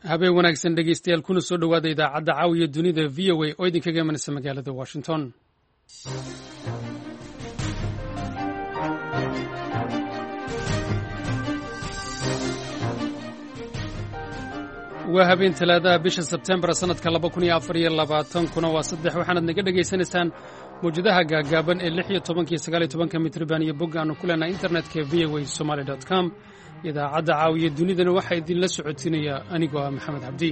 habeen wanaagsan dhegeystayaal kuna soo dhowaada idaacadda caawiya dunida v o a oo idinkaga imanaysa magaalada washington. waa habeen talaadaha bisha sebtembar sanadka 2024 kuna waa 3 waxaanad naga dhegaysanaysaan mawjadaha gaagaaban ee 16 iyo 19 mitriban iyo bog aanu ku leenahay internetka voasomali.com. idaacadda caawiya dunidana waxaa idinla socotinaya anigoo ah maxamed cabdi.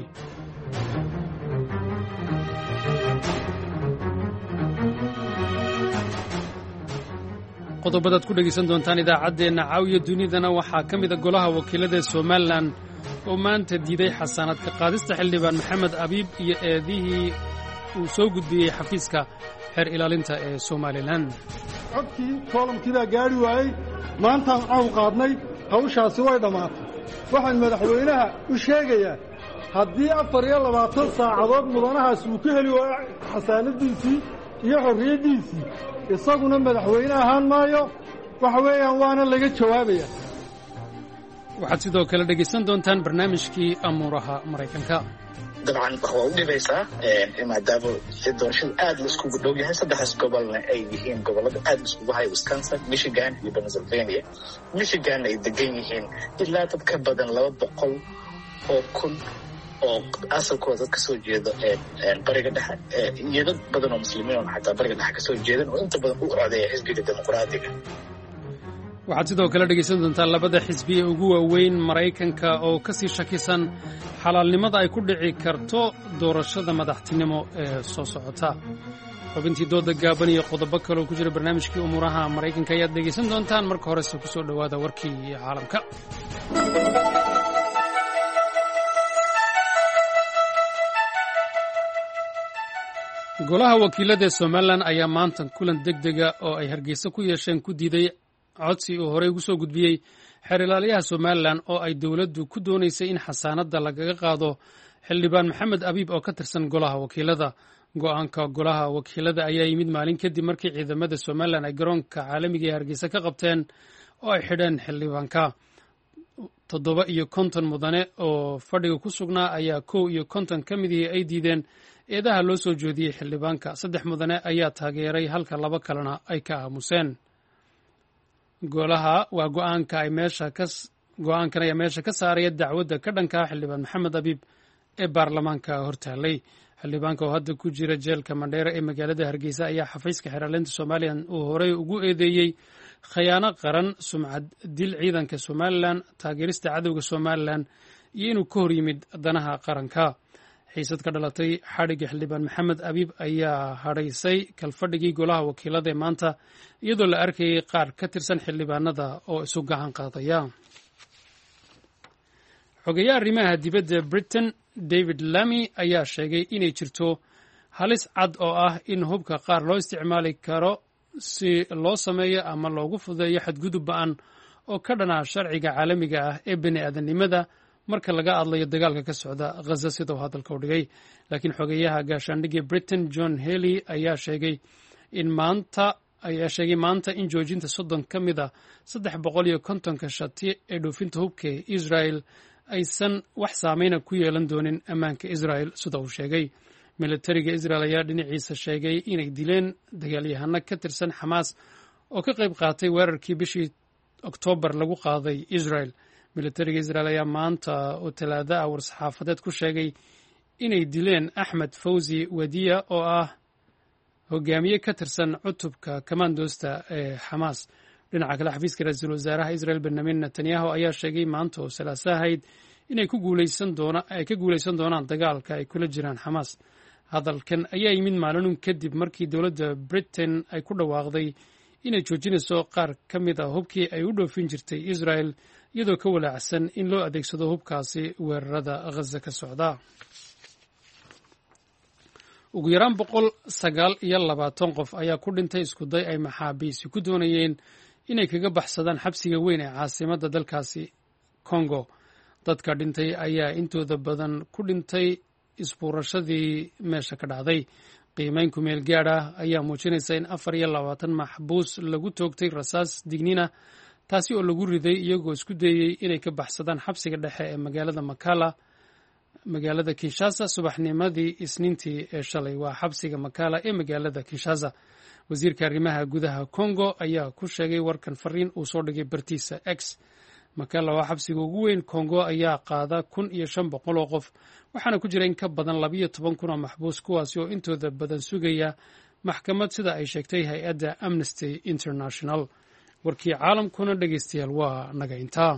qodobadaad ku dhegaysan doontaan idaacaddeenna caawiya dunidana waxaa ka mida golaha wakiilada somalilan oo maanta diiday xasaanaadka qaadista xildhibaan maxamed abiib iyo eedihii uu soo gudbiyey xafiiska xeer ilaalinta ee somalilan. codkii koolamkii baa gaadhi waayey, maantaan cawn qaadnay, hawshaasi way dhammaatay. waxaan madaxweynaha u sheegayaa haddii 24 saacadood mudanahaas uu ka heli waayo xasaanadiisii iyo xorriyaddiisii, isaguna madaxweyne ahaan maayo. waxa weeyaan waana laga jawaabaya. waxaad sidoo kale dhegaysan doontaan barnaamijkii amuuraha maraykanka. dabcan waa u dhibaysaa maadaama doorashada aad la iskugu dhow yahay. saddexdaas gobolna ay yihiin gobollada aad la iskugu haya, Wisconsin, Michigan iyo Pennsylvania. Michigan ay degan yihiin ilaa dad ka badan 200,000 oo asalkooda dad ka soo jeeda bariga dhexe iyo dad badan oo muslimiin oo xataa bariga dhexe ka soo jeedan oo inta badan u codeeya xisbiga dimuqraadiga. waxaad sidoo kale dhegaysan doontaan labada xisbi ee ugu waaweyn maraykanka oo ka sii shakisan xalaalnimada ay ku dhici karto doorashada madaxtinimo ee soo socota. xubintii dooda gaaban iyo qodobo kale oo ku jira barnaamijkii umuuraha maraykanka ayaad dhegaysan doontaan. marka horese ku soo dhowaada warkii caalamka. golaha wakiilada ee somalilan ayaa maanta kulan degdega oo ay hargeysa ku yeesheen ku diiday codsi uu horey ugu soo gudbiyey xeer ilaaliyaha somalilan oo ay dowladdu ku doonaysay in xasaanadda lagaga qaado xildhibaan maxamed abiib oo ka tirsan golaha wakiilada. go'aanka golaha wakiilada ayaa yimid maalin kadib markii ciidamada somalilan ay garoonka caalamiga ee hargeysa ka qabteen oo ay xidheen xildhibaanka. 57 mudane oo fadhiga ku sugnaa ayaa 51 ka midihii ay diideen eedaha loo soo jeediyey xildhibaanka. 3 mudane ayaa taageeray halka 2 kalena ay ka aamuseen. golaha waa go'aankan ayaa meesha ka saaraya dacwadda ka dhanka ah xildhibaan maxamed abiib ee baarlamaanka hortaalay. xildhibaanka oo hadda ku jira jeelka mandheera ee magaalada hargeysa ayaa xafiiska xeer ilaalinta somalilan uu horey ugu eedeeyey khiyaano qaran, sumcad dil ciidanka somalilan, taageerista cadowga somalilan iyo inuu ka hor yimid danaha qaranka. xiisad ka dhalatay xadhigga xildhibaan maxamed abiib ayaa hadhaysay kalfadhigii golaha wakiilada ee maanta, iyadoo la arkayay qaar ka tirsan xildhibaanada oo isu gacan qaadaya. xogeyaha arrimaha dibadda Britain David Lammy ayaa sheegay inay jirto halis cad oo ah in hubka qaar loo isticmaali karo si loo sameeyo ama loogu fudeeyo xadgudub ba'an oo ka dhana sharciga caalamiga ah ee bini aadamnimada marka laga hadlayo dagaalka ka socda Gaza, sida uu hadalka u dhigay. laakiin xogeyaha gaashaandhigga Britain John Healey ayaa sheegay maanta in joojinta 30 ka mid a 350 shati ee dhoofinta hubka ee Israel aysan wax saameyna ku yeelan doonin ammaanka Israel, sida uu sheegay. militariga Israel ayaa dhinaciisa sheegay inay dileen dagaalyahano ka tirsan Xamaas oo ka qayb qaatay weerarkii bishii Oktoobar lagu qaaday Israel. militariga Israel ayaa maanta oo talaada ah war-saxaafadeed ku sheegay inay dileen Axmed Fawzi Wadiya oo ah hogaamiye ka tirsan cutubka kamandoosta ee Xamaas. dhinaca kale xafiiska ra-iisul wasaaraha Israel Benjamin Netanyahu ayaa sheegay maanta oo Salaaso ahayd inay ka guulaysan doonaan dagaalka ay kula jiraan Xamaas. hadalkan ayaa yimid maalin kadib markii dowladda Britain ay ku dhawaaqday inay joojinayso qaar ka mid ah hubkii ay u dhoofin jirtay Israel, iyadoo ka walaacsan in loo adeegsado hubkaasi weerarada Gaza ka socda. ugu yaraan 129 qof ayaa ku dhintay iskuday ay maxaabiisi ku doonayeen inay kaga baxsadaan xabsiga weyn ee caasimadda dalkaasi Congo. dadka dhintay ayaa intooda badan ku dhintay isbuurashadii meesha ka dhacday. qiimeyn ku meel gaadh ah ayaa muujinaysa in 24 maxbuus lagu toogtay rasaas digniina, taasi oo lagu riday iyagoo isku dayey inay ka baxsadaan xabsiga dhexe ee magaalada Makala magaalada Kinshasa subaxnimadii Isniintii ee shalay. Waa xabsiga Makala ee magaalada Kinshasa. wasiirka arrimaha gudaha Congo ayaa ku sheegay warkan fariin uu soo dhigay bartiisa X. Makala waa xabsiga ugu weyn Congo ayaa qaada 1,500 oo qof, waxaana ku jira in ka badan 12,000 oo maxbuus, kuwaasi oo intooda badan sugaya maxkamad sida ay sheegtay hay-adda Amnesty International. warkii caalamkuna dhegeystayaal waa naga intaa.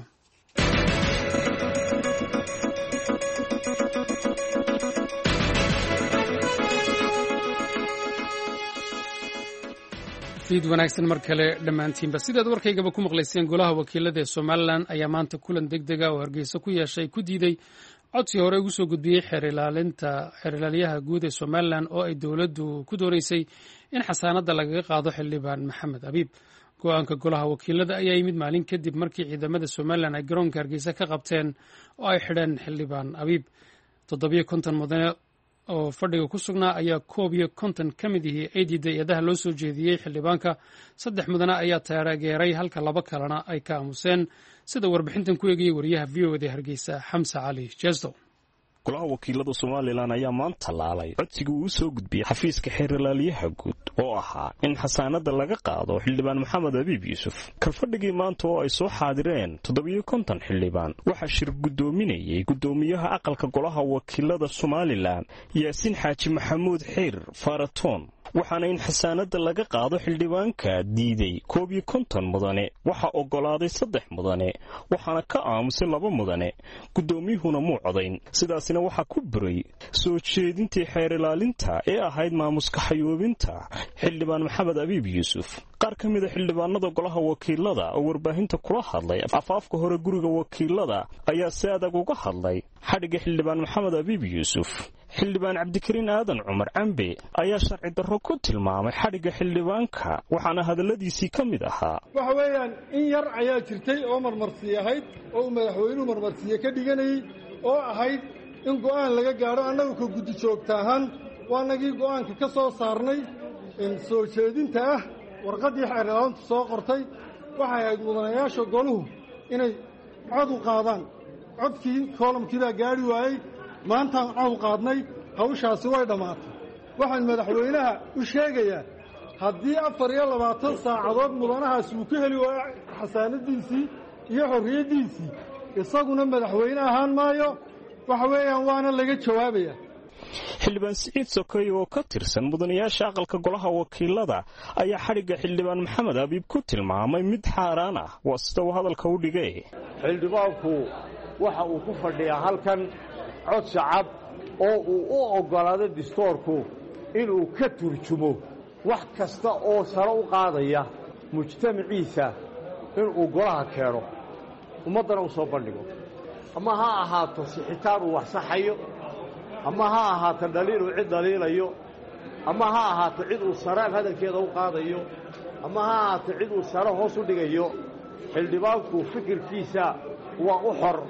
fiid wanaagsan mar kale dhammaantiinba. sidaad warkaygaba ku maqlayseen, golaha wakiilada ee Somaliland ayaa maanta kulan degdega oo Hargeysa ku yeeshay ku diiday codsi hore ugu soo gudbiyey xeer ilaaliyaha guud ee Somaliland oo ay dowladdu ku doonaysay in xasaanadda lagaga qaado xildhibaan Maxamed Abiib. go-aanka golaha wakiilada ayaa yimid maalin kadib markii ciidamada Somaliland ay garoonka Hargeysa ka qabteen oo ay xidheen xildhibaan Abiib. 750 mudane oo fadhiga ku sugnaa ayaa 51 ka mid yihiin ay diiday eedaha loo soo jeediyey xildhibaanka. 3 mudane ayaa taageeray halka 2 kalena ay ka aamuseen, sida warbixintan ku eegayay wariyaha VOA da Hargeysa Xamse Cali Jeesto. golaha wakiilada Somaliland ayaa maanta laalay codsiga uu soo gudbiyay xafiiska xeer ilaaliyaha guud oo ahaa in xasaanada laga qaado xildhibaan Maxamed Abiib Yuusuf. kalfadhigii maanta oo ay soo xaadireen 750 xildhibaan waxaa shir gudoominayay gudoomiyaha aqalka golaha wakiilada Somaliland Yaasiin Xaaji Maxamuud Xeer Faratoon, waxaana in xasaanada laga qaado xildhibaanka diiday 51 mudane, waxa ogolaaday 3 mudane, waxaana ka aamusay 2 mudane. gudoomiyuhuna muu codayn. sidaasina waxaa ku buray soo jeedintii xeer ilaalinta ee ahayd maamuska xayoobinta xildhibaan Maxamed Abiib Yuusuf. qaar ka mid ah xildhibaanada golaha wakiilada oo warbaahinta kula hadlay afaafka hore guriga wakiilada ayaa si adag uga hadlay xadhiga xildhibaan Maxamed Abiib Yuusuf. xildhibaan Cabdikariin Aadan Cumar Cambe ayaa sharci darro ku tilmaamay xadhiga xildhibaanka, waxaana hadalladiisii ka mid ahaa: waxa weeyaan in yar ayaa jirtay oo marmarsiye ahayd oo madaxweynuhu marmarsiye ka dhiganayay oo ahayd in go'aan laga gaadho. annagu ka guddi joogta ahaan waanagii go'aanka ka soo saarnay soo jeedinta ah warqaddii xeer ilaalintu soo qortay. waxay ahayd mudanayaasha goluhu inay cod u qaadaan. codkii koolamkii baa gaadhi waayey. maantaan cod qaadnay, hawshaasi way dhammaatay. waxaan madaxweynaha u sheegayaa haddii 24 saacadood mudanahaasi uu ka heli waayo xasaanadiisii iyo xorriyaddiisii, isaguna madaxweyne ahaan maayo. waxa weeyaan waana laga jawaabayaa. xildhibaan Siciid Sokey oo ka tirsan mudanayaasha aqalka golaha wakiilada ayaa xadhiga xildhibaan Maxamed Abiib ku tilmaamay mid xaaraan ah. waa sida uu hadalka u dhigay. xildhibaanku waxa uu ku fadhiyaa halkan cod shacab oo uu u oggolaado dastuurku inuu ka turjumo wax kasta oo sare u qaadaya mujtamaciisa inuu golaha keeno, ummaddana u soo bandhigo. ama ha ahaato sixitaan uu wax saxayo, ama ha ahaato dhaliil uu cid dhaliilayo, ama ha ahaato cid uu saraan hadalkeeda u qaadayo, ama ha ahaato cid uu sare hoos u dhigayo. xildhibaanku fikirkiisa waa u xor.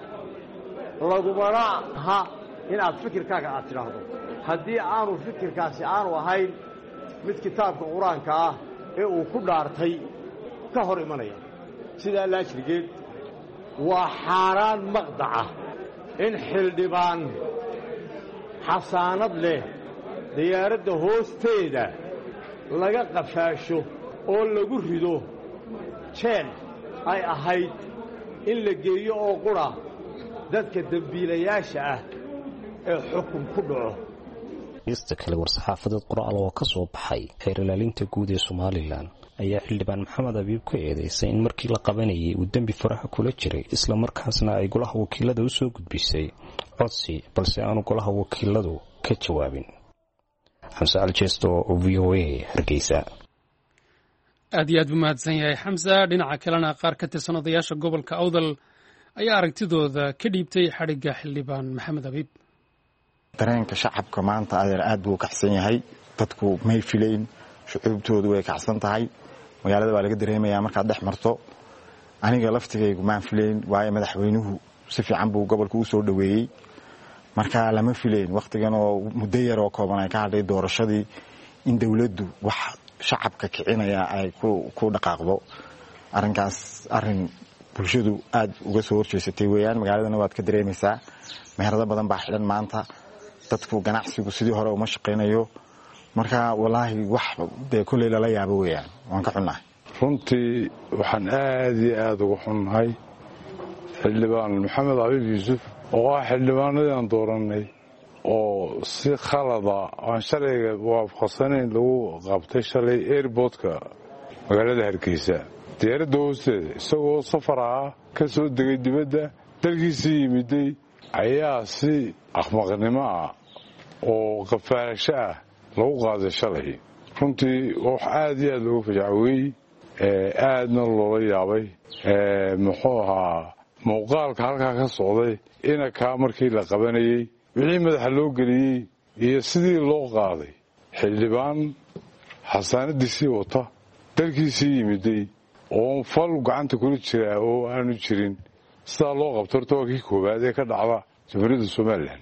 lagumana aha inaad fikirkaaga aad tidhaahdo haddii aanu fikirkaasi aanu ahayn mid kitaabka qur-aanka ah ee uu ku dhaartay ka hor imanaya. sidaa laajrigeed waa xaaraan maqdaca in xildhibaan xasaanad leh diyaaradda hoosteeda laga qafaasho oo lagu rido jeel ay ahayd in la geeyo oo qura dadka dambiilayaasha ah ee xukun ku dhaco. ista kale war-saxaafadeed qoraal oo ka soo baxay xeer ilaalinta guud ee Somaliland ayaa xildhibaan Maxamed Abiib ku eedeysay in markii la qabanayay uu dambi faraha kula jiray, isla markaasna ay golaha wakiilada u soo gudbisay codsi balse aanu golaha wakiiladu ka jawaabin. Xamse Cali Jeesto oo VOA Hargeysa. aad iyo aad buu mahadsan yahay Xamse. dhinaca kalena qaar ka tirsan odayaasha gobolka Awdal ayaa aragtidooda ka dhiibtay xadhiga xildhibaan Maxamed Abiib. dareenka shacabka maanta aad buu kacsan yahay. dadku may filayn, shucuubtoodu way kacsan tahay. magaalada waa laga dareemayaa markaad dhex marto. aniga laftigaygu maan filayn, waayo madaxweynuhu si fiican buu gobolka u soo dhoweeyey. marka lama filayn wakhtigan oo muddo yar oo kooban ay ka hadhay doorashadii in dawladdu wax shacabka kicinaya ay ku dhaqaaqdo. arrinkaas arrin bulshadu aad uga soo horjeesatay weeyaan. magaaladana waad ka dareemaysaa meherado badan baa xidhan maanta, dadku ganacsigu sidii hore uma shaqaynayo. marka walaahi wax dee kulley lala yaabo weeyaan, waan ka xunnahay. runtii waxaan aad iyo aad uga xunnahay xildhibaan maxamed abiib yuusuf oo ah xildhibaanadii aan doorannay oo si khalada aan shalayga waafaqsanayn lagu qabtay shalay airboodka magaalada Hargeysa diyaaradda hoosteeda, isagoo safar ah ka soo degay dibadda dalkiisii yimiday ayaa si axmaqnimo ah oo qafaalasho ah lagu qaaday shalay. runtii wax aad iyo aad loogu fajacweeyey, aadna loola yaabay. muxuu ahaa muuqaalka halkaa ka socday inakaa markii la qabanayey wixii madaxa loo geliyey iyo sidii loo qaaday xildhibaan xasaanadiisii wata dalkiisii yimiday oo fal gacanta kula jiraa oo aanu jirin, sidaa loo qabto horta waa kii koowaad ee ka dhacda jamhuuriyadda somalilan.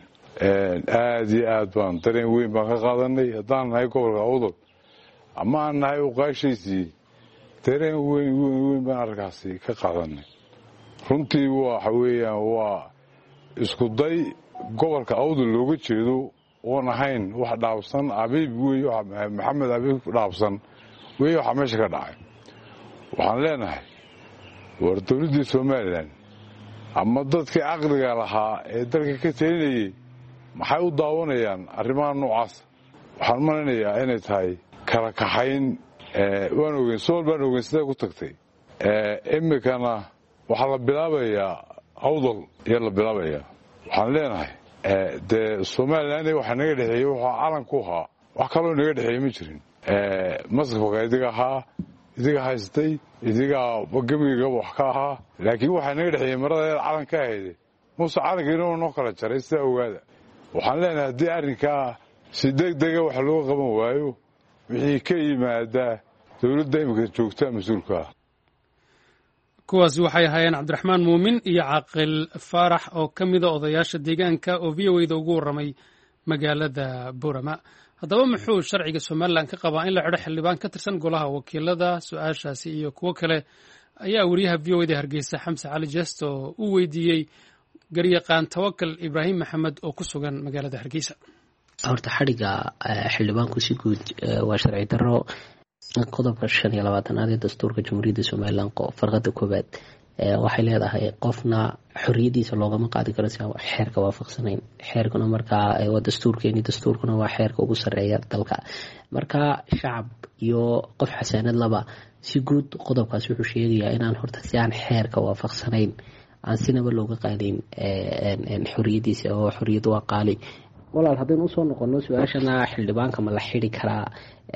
aad iyo aad baan dareen weyn baan ka qaadanay haddaan nahay gobolka awdal ama aan nahay uqaashaysii, dareen weyn baan arkaasi ka qaadanay. runtii waxa weeyaan waa isku day gobolka awdal looga jeedo oon ahayn wax dhaabsan abiib wey, maxamed abiib dhaabsan wey waxaa meesha ka dhacay. waxaan leenahay war dowladdii somalilan ama dadkii caqliga lahaa ee dalka ka talinayay maxay u daawanayaan arrimaha noocaas? waxaan maleynayaa inay tahay kala kaxayn. waan ogeyn sool baan ogeyn siday ku tagtay. imikana waxaa la bilaabayaa awdal iyo la bilaabayaa. waxaan leenahay dee somalilan waxa naga dhexeeyey waxaa calan ku ahaa, wax kaloo naga dhexeeyey ma jirin. masrafka idiga ahaa, idiga haystay, idigaa gebigaba wax ka ahaa, laakiin waxaa naga dhexeeyey maradeeda calan ka ahayde muse calankiina noo kala jaray, sidaa ogaada. waxaan leenahay haddii arrinkaa si degdega wax looga qaban waayo wixii ka yimaadaa dowladda imika joogta mas-uulka ah. kuwaasi waxay ahaayeen cabdiraxmaan muumin iyo caaqil faarax oo ka mida odayaasha deegaanka oo v-o-da ugu warramay magaalada Boorama. haddaba muxuu sharciga somalilan ka qabaa in la xidho xildhibaan ka tirsan golaha wakiilada? su-aashaasi iyo kuwo kale ayaa wariyaha v-o-da Hargeysa Xamse Cali Jesto u weydiiyey garyaqaan Tawakal Ibraahim Maxamed oo ku sugan magaalada Hargeysa. horta xadhiga xildhibaanku si guud waa sharci darro. qodobka 25 ee dastuurka jamhuuriyadda somalilan farqada koobaad waxay leedahay qofna xorriyadiisa loogama qaadi karo si aan xeerka waafaqsanayn. xeerkuna markaa waa dastuurkuna waa xeerka ugu sarreeya dalka. marka shacab iyo qof xasaanad laba si guud qodobkaas wuxuu sheegayaa inaan horta si aan xeerka waafaqsanayn aan sinaba looga qaadin xorriyadiisa, oo xorriyadu waa qaali. walaal haddaynu usoo noqono su-aashana xildhibaanka ma la xidi karaa?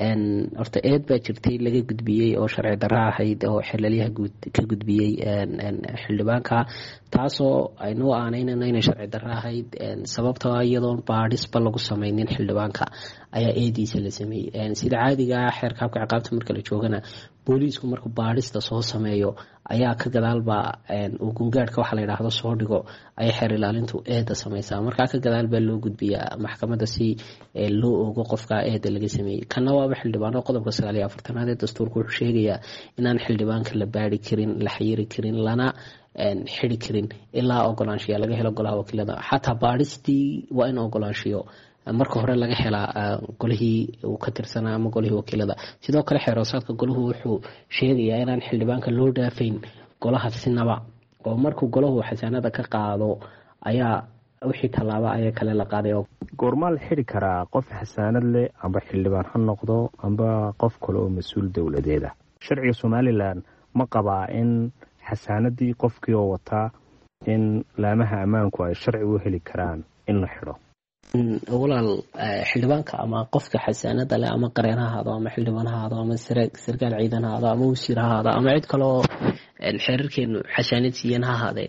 horta eed baa jirtay laga gudbiyey oo sharci darro ahayd oo xeelaliyaha ka gudbiyey xildhibaanka, taasoo aynu aanaynana inay sharci darro ahayd. sababtoo iyadoon baadhisba lagu samaynin xildhibaanka ayaa eediisa la sameeyey. sida caadiga xeerka habka ciqaabta marka la joogana booliisku markuu baadhista soo sameeyo ayaa ka gadaalba uu gungaadhka waxa la yidhaahdo soo dhigo ayay xeer ilaalintu eeda samaysaa. markaa ka gadaal baa loo gudbiyaa maxkamadda si loo ogo qofka eeda laga sameeyey. kana waaba xildhibaano qodobka 49 ee dastuurka wuxuu sheegayaa inaan xildhibaanka la baari karin, la xayiri karin, lana xidi karin ilaa ogolaanshiya laga helo golaha wakiilada. xataa baadhistii waa in ogolaanshiyo marka hore laga helaa golihii uu ka tirsanaa ama golihii wakiilada. sidoo kale xeeroosaadka golahu wuxuu sheegayaa inaan xildhibaanka loo dhaafayn golaha sinaba, oo markuu golahu xasaanada ka qaado ayaa wixii tallaabo ayaa kale la qaaday. goormaa la xidhi karaa qof xasaanad leh amba xildhibaan ha noqdo amba qof kale oo mas-uul dowladeed ah? sharciga somalilan ma qabaa in xasaanadii qofkii oo wataa in laamaha ammaanku ay sharci u heli karaan in la xidho? walaal xildhibaanka ama qofka xasaanada leh ama qareen ha ahaado ama xildhibaan ha ahaado ama sarkaal ciidan ha ahaado ama wasiir ha ahaado ama cid kale oo xeerarkeenu xasaanad siiyeen ha ahaadee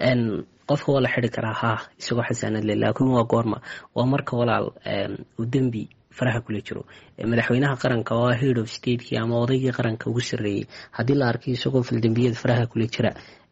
qofka waa la xidhi karaa ha isagoo xasaanad leh. laakiin waa goorma? waa marka walaal uu dembi faraha kula jiro. madaxweynaha qaranka oo head of stateki ama odaygii qaranka ugu sarreeyey haddii la arkay isagoo faldembiyada faraha kula jira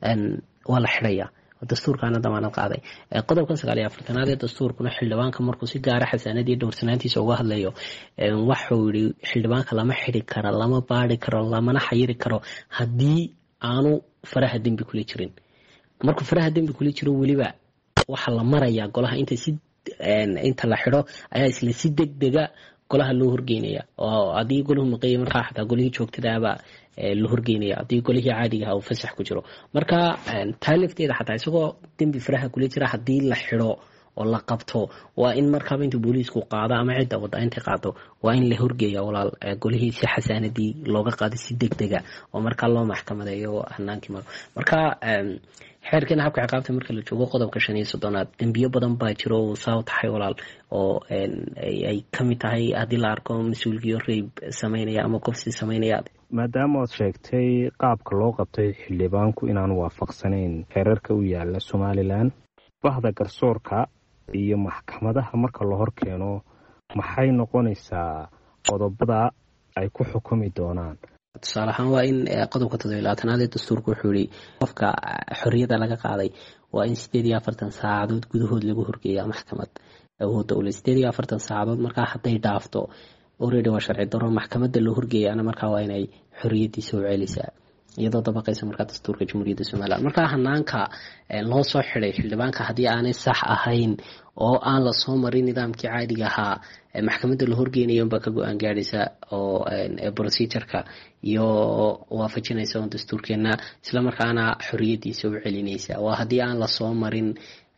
waa la xidhaya. dastuurkaana damaanad qaaday. qodobka 49 ee dastuurkuna xildhibaanka markuu si gaara xasaanadii dhowrsanaantiisa uga hadlayo waxuu yidhi xildhibaanka lama xidhi karo, lama baari karo, lamana xayiri karo haddii aanu faraha dembi kula jirin. markuu faraha dembi kula jiro weliba waxaa la marayaa golaha inta la xidho ayaa isla si degdega golaha loo horgeynaya oo haddii golahu maqeeyay markaa xataa golihii joogtadaaba la horgeynaya haddii golihii caadiga uu fasax ku jiro. marka taa lafteeda xataa isagoo dembi faraha kula jira haddii la xidho oo la qabto waa in markaaba intuu booliisku qaado ama cidda wadda intay qaado waa in la horgeeya walaal golihii si xasaanadii looga qaado si degdega oo markaa loo maxkamadeeyo hanaankii maro. marka xeerkeena habka ciqaabta marka la joogo qodobka 35 dembiyo badan baa jiro oo saa tahay walaal oo ay kamid tahay haddii la arko mas-uulkiyo reeb sameynaya ama kufsi sameynaya. maadaama aad sheegtay qaabka loo qabtay xildhibaanku inaan waafaqsanayn xeerarka u yaala Somaliland, bahda garsoorka iyo maxkamadaha marka la hor keeno maxay noqonaysaa qodobada ay ku xukumi doonaan? tusaale ahaan waa in qodobka 17aad ee dastuurku wuxuu yiri qofka xorriyada laga qaaday waa in 48 saacadood gudahood lagu horgeeyaa maxkamad awoodda u leh 48 saacadood. markaa hadday dhaafto already waa sharci darro maxkamadda loo horgeeyana markaa waa inay xorriyadiisa u celisaa iyadoo dabaqaysa markaa dastuurka Jamhuuriyadda Soomaaliya. markaa hanaanka loo soo xiray xildhibaanka haddii aanay sax ahayn oo aan la soo marin nidaamkii caadiga ahaa maxkamadda la horgeynayo ba ka go'aan gaadhaysa oo procedure-ka iyo waafajinaysa oo dastuurkeena isla markaana xorriyadiisa u celinaysa. waa haddii aan la soo marin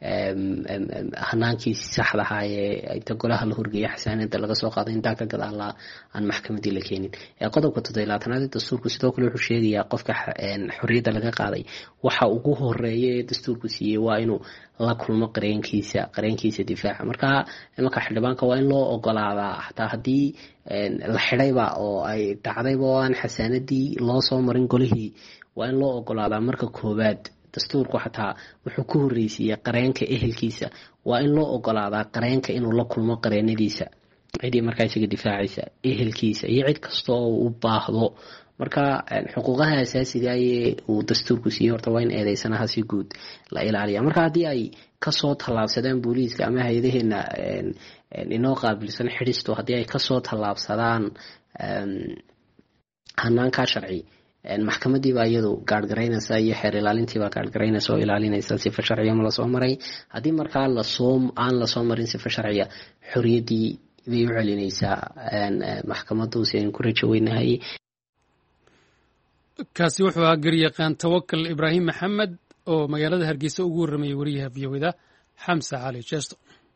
hanaankii saxda ahaa ee inta golaha la horgeeya xasaanada laga soo qaado intaa ka gadaal aan maxkamadii la keenin. qodobka 17aad ee dastuurku sidoo kale wuxuu sheegayaa qofka xorriyada laga qaaday waxa ugu horeeya ee dastuurku siiyay waa inuu la kulmo qareenkiisa difaaca. marka xildhibaanka waa in loo ogolaadaa xataa haddii la xidhayba oo ay dhacdayba oo aan xasaanadii loo soo marin golihii waa in loo ogolaadaa marka koowaad. dastuurku xataa wuxuu ku horreysiiyay qareenka ehelkiisa waa in loo ogolaadaa qareenka inuu la kulmo qareenadiisa cidii markaa isaga difaacaysa ehelkiisa iyo cid kasta oo u baahdo. marka xuquuqaha asaasiga ee uu dastuurku siiyay horta waa in eedeysanaha si guud la ilaaliya. marka haddii ay kasoo tallaabsadaan booliiska ama hay-adaheena inoo qaabilsan xidhisto haddii ay kasoo tallaabsadaan hanaankaa sharci maxkamadii baa iyadu gaargaraynaysa iyo xeer ilaalintiibaa gaargaraynaysa oo ilaalinaysa sifa sharciya ma lasoo maray. haddii markaa aan lasoo marin sifa sharciya xorriyadii bay u celinaysaa maxkamadu si aynu ku rajo weynahay. kaasi wuxuu ahaa garyaqaan Tawakal Ibraahim Maxamed oo magaalada Hargeysa ugu warramayay wariyaha VOAda Xamsa Cali Jeesto.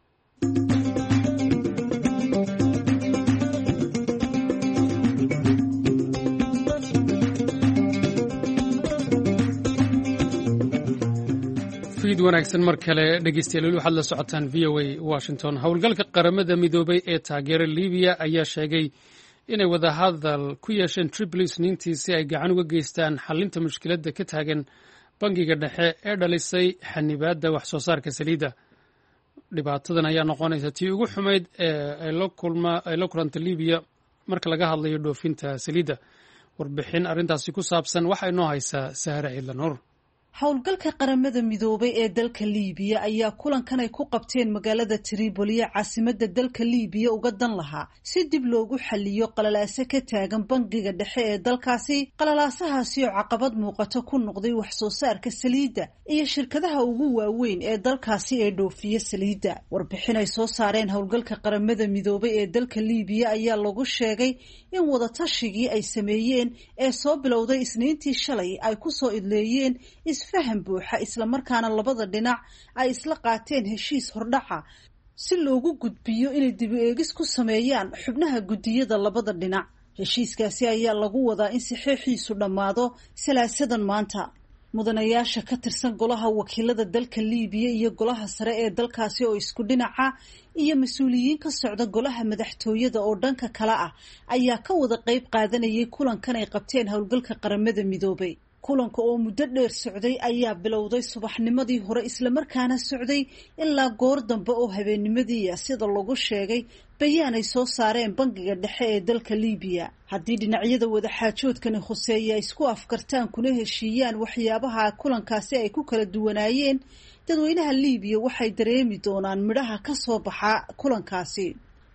wanaagsan mar kale dhegeystayaal waxaad la socotaan VOA Washington. howlgalka qaramada midoobay ee taageera Liibiya ayaa sheegay inay wada hadal ku yeesheen Tripoli Isniintii si ay gacan uga geystaan xalinta mushkiladda ka taagan bangiga dhexe ee dhalisay xanibaadda wax soo saarka saliidda. dhibaatadan ayaa noqonaysa tii ugu xumayd ee la kulanta Liibiya marka laga hadlayo dhoofinta saliidda. warbixin arrintaasi ku saabsan waxa inoo haysaa Sahra Ciidlanuur. howlgalka qaramada midoobay ee dalka Liibiya ayaa kulankan ay ku qabteen magaalada Tripoli caasimadda dalka Liibiya uga dan lahaa si dib loogu xalliyo qalalaase ka taagan bangiga dhexe ee dalkaasi. qalalaasahaasi oo caqabad muuqato ku noqday wax soo saarka saliidda iyo shirkadaha ugu waaweyn ee dalkaasi ee dhoofiya saliidda. warbixin ay soo saareen howlgalka qaramada midoobay ee dalka Liibiya ayaa lagu sheegay in wadatashigai ay sameeyeen ee soo bilowday Isniintii shalay ay ku soo idleeyeen isfahan buuxa isla markaana labada dhinac ay isla qaateen heshiis hordhaca si loogu gudbiyo inay dib u eegis ku sameeyaan xubnaha gudiyada labada dhinac. heshiiskaasi ayaa lagu wadaa in saxiixiisu dhammaado salaasadan maanta. mudanayaasha ka tirsan golaha wakiilada dalka Liibiya iyo golaha sare ee dalkaasi oo isku dhinaca iyo mas-uuliyiin ka socda golaha madaxtooyada oo dhanka kale ah ayaa ka wada qayb qaadanayay kulankan ay qabteen howlgalka qaramada midoobay. kulanka oo muddo dheer socday ayaa bilowday subaxnimadii hore isla markaana socday ilaa goor dambe oo habeennimadii sida lagu sheegay bayaan ay soo saareen bangiga dhexe ee dalka Liibiya. haddii dhinacyada wadaxaajoodkani khuseeya isku afkartaan kuna heshiiyaan waxyaabaha kulankaasi ay ku kala duwanaayeen, dadweynaha Liibiya waxay dareemi doonaan midhaha ka soo baxa kulankaasi.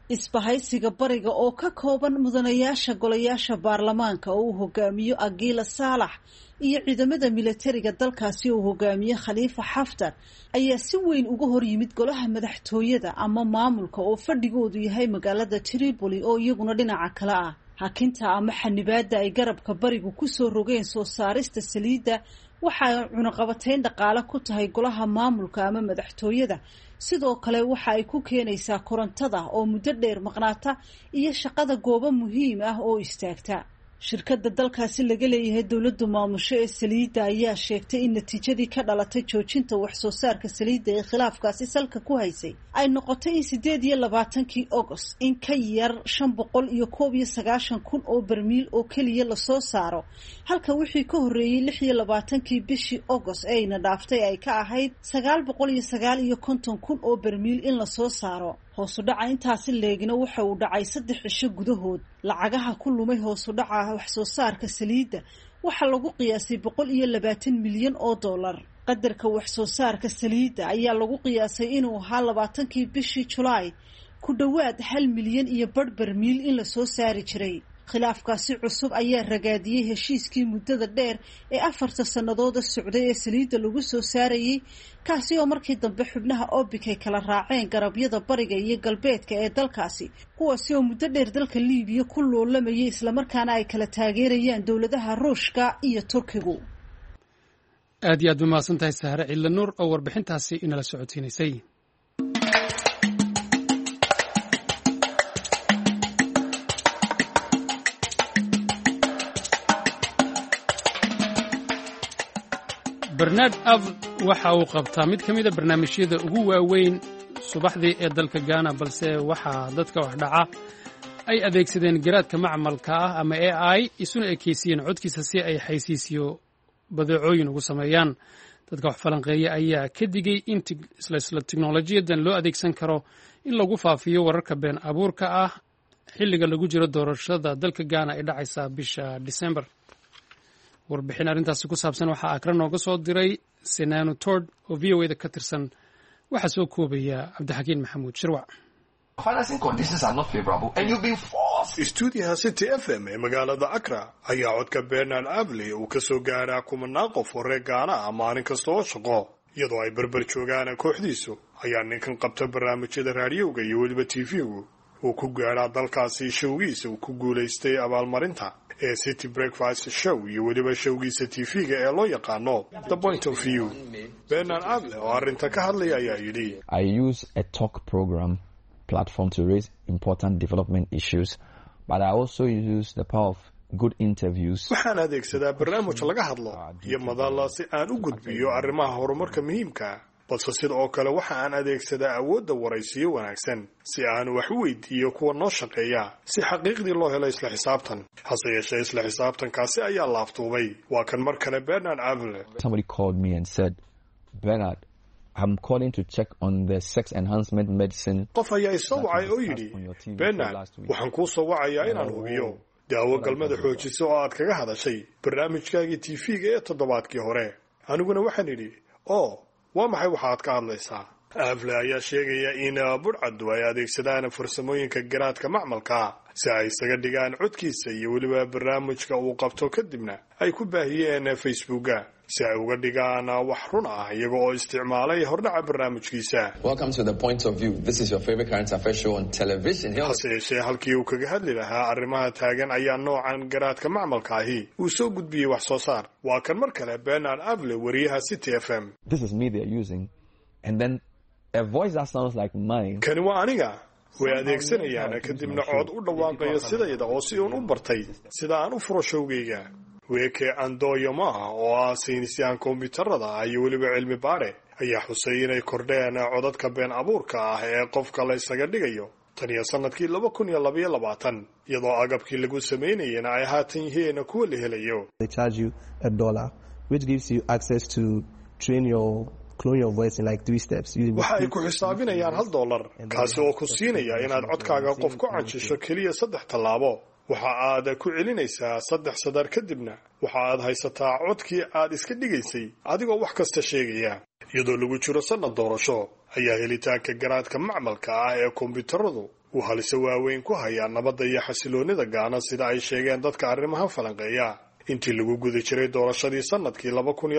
isbahaysiga bariga oo ka kooban mudanayaasha golayaasha baarlamaanka oo uu hogaamiyo Agiila Saalax iyo ciidamada militariga dalkaasi oo hogaamiyo Khalifa Xaftar ayaa si weyn uga hor yimid golaha madaxtooyada ama maamulka oo fadhigoodu yahay magaalada Tripoli oo iyaguna dhinaca kale ah. hakinta ama xanibaada ay garabka barigu ku soo rogeen soo saarista saliidda waxa cunaqabateyn dhaqaale ku tahay golaha maamulka ama madaxtooyada. sidoo kale waxa ay ku keenaysaa korontada oo muddo dheer maqnaata iyo shaqada goobo muhiim ah oo istaagta. shirkadda dalkaasi laga leeyahay dowladda maamusho ee saliidda ayaa sheegtay in natiijadii ka dhalatay joojinta wax soo saarka saliidda ee khilaafkaasi salka ku haysay ay noqotay in 28kii August in ka yar 591,000 oo barmiil oo kaliya la soo saaro, halka wixii ka horeeyay 26kii bishii August ayna dhaaftay ay ka ahayd 959,000 oo barmiil in la soo saaro. hoos u dhaca intaasi leegina waxa uu dhacay 3 cisho gudahood. lacagaha ku lumay hoos u dhaca wax soo saarka saliidda waxa lagu qiyaasay $120 milyan oo dollar. qadarka wax soo saarka saliidda ayaa lagu qiyaasay inuu ahaa 20kii bishii July ku dhawaad 1 milyan iyo badh barmiil in la soo saari jiray. khilaafkaasi cusub ayaa ragaadiyay heshiiskii muddada dheer ee 4 sannadood socday ee saliidda lagu soo saarayay, kaasi oo markii dambe xubnaha OPEC ay kala raaceen garabyada bariga iyo galbeedka ee dalkaasi, kuwaasi oo muddo dheer dalka Liibiya ku loolamayay isla markaana ay kala taageerayaan dowladaha Ruushka iyo Turkigu. aad iyo aad u mahadsantahay Sahre Ciidla Nuur oo warbixintaasi inala socodsiinaysay. Bernard Avle waxa uu qabtaa mid ka mid ah barnaamijyada ugu waaweyn subaxdii ee dalka Ghana, balse waxa dadka wax dhaca ay adeegsadeen garaadka macmalka ah ama AI isuna ekeysiyeen codkiisa si ay xaysiisiyo badeecooyin ugu sameeyaan. dadka wax falanqeeya ayaa ka digay in isla tiknoolajiyadan loo adeegsan karo in lagu faafiyo wararka been abuurka ah xilliga lagu jiro doorashada dalka Ghana ee dhacaysa bisha December. warbixin arrintaasi ku saabsan waxaa Accra nooga soo diray Senano Tord oo VOA ka tirsan. waxaa soo koobaya Cabdixakiin Maxamuud Shirwac. Financing conditions are not favorable and you've been forced. Stuudiyaha City FM ee magaalada Accra ayaa codka Bernard Avle uu ka soo gaaraa kumanaan qof oo reer Ghana ah maalin kasta oo shaqo, iyadoo ay barbar joogaan kooxdiisu ayaa ninkan qabta barnaamijyada raadiyowga iyo weliba TV-gu uu ku gaaraa dalkaasi showgiisa uu ku guulaystay abaalmarinta ee City Breakfast Show iyo weliba showgiisa TV-ga ee loo yaqaano The Point of View. Bernard Avle oo arrinta ka hadlaya ayaa yidhi, I use a talk program platform to raise important development issues, but I also use the power of good interviews. waxaan adeegsadaa barnaamij laga hadlo iyo madalla si aan u gudbiyo arrimaha horumarka muhiimka, balse sidoo kale waxa aan adeegsadaa awoodda waraysiyo wanaagsan si aan wax u weydiiyo kuwa noo shaqeeya si xaqiiqdii loo helo isla xisaabtan. hase yeeshee isla xisaabtankaasi ayaa laaftuubay. waa kan mar kale Bernard Avle. Somebody called me and said, Bernard, I'm calling to check on the sex enhancement medicine. qof ayaa isoo wacay oo yidhi, Bernard, waxaan kuu soo wacayaa inaan hubiyo daawo galmada xoojisa oo aad kaga hadashay barnaamijkaagii TV-ga ee toddobaadkii hore. aniguna waxaan idhi, waa maxay waxaad ka hadlaysaa? Avle ayaa sheegaya in budhcaddu ay adeegsadaan farsamooyinka garaadka macmalka si ay isaga dhigaan codkiisa iyo weliba barnaamijka uu qabto, kadibna ay ku baahiyeen Facebooka si ay uga dhigaan wax run ah iyaga oo isticmaalay hordhaca barnaamijkiisa. Welcome to The Point of View. This is your favorite current affairs show on television. hase yeeshee halkii uu kaga hadli lahaa arrimaha taagan ayaa noocan garaadka macmalka ahi uu soo gudbiyey wax soo saar. waa kan mar kale Bernard Avle, wariyaha City FM. This is me they're using, and then a voice that sounds like mine. kani waa aniga. way adeegsanayaan kadibna cod u dhawaaqaya sidayda oo si uun u bartay sida aan u furo showgayga. weeke Andoyo maaha oo ah saynisyahan kombiyuutarada iyo weliba cilmi baare ayaa xusay inay kordheen codadka been abuurka ah ee qofka la isaga dhigayo tan iyo sanadkii 2022, iyadoo agabkii lagu samaynayeen ay haatan yihiin kuwa la helayo. They charge you $1, which gives you access to train your clone your voice in like 3 steps. waxa ay ku xisaabinayaan $1, kaasi oo ku siinaya inaad codkaaga qof ku canjisho keliya 3 tallaabo. waxa aad ku celinaysaa 3 sadar kadibna waxa aad haysataa codkii aad iska dhigaysay adigoo wax kasta sheegaya. iyadoo lagu jiro sanad doorasho ayaa helitaanka garaadka macmalka ah ee kombiyuutaradu uu halisa waaweyn ku hayaa nabadda iyo xasiloonida Gaana sida ay sheegeen dadka arrimaha falanqeeya. intii lagu guda jiray doorashadii sanadkii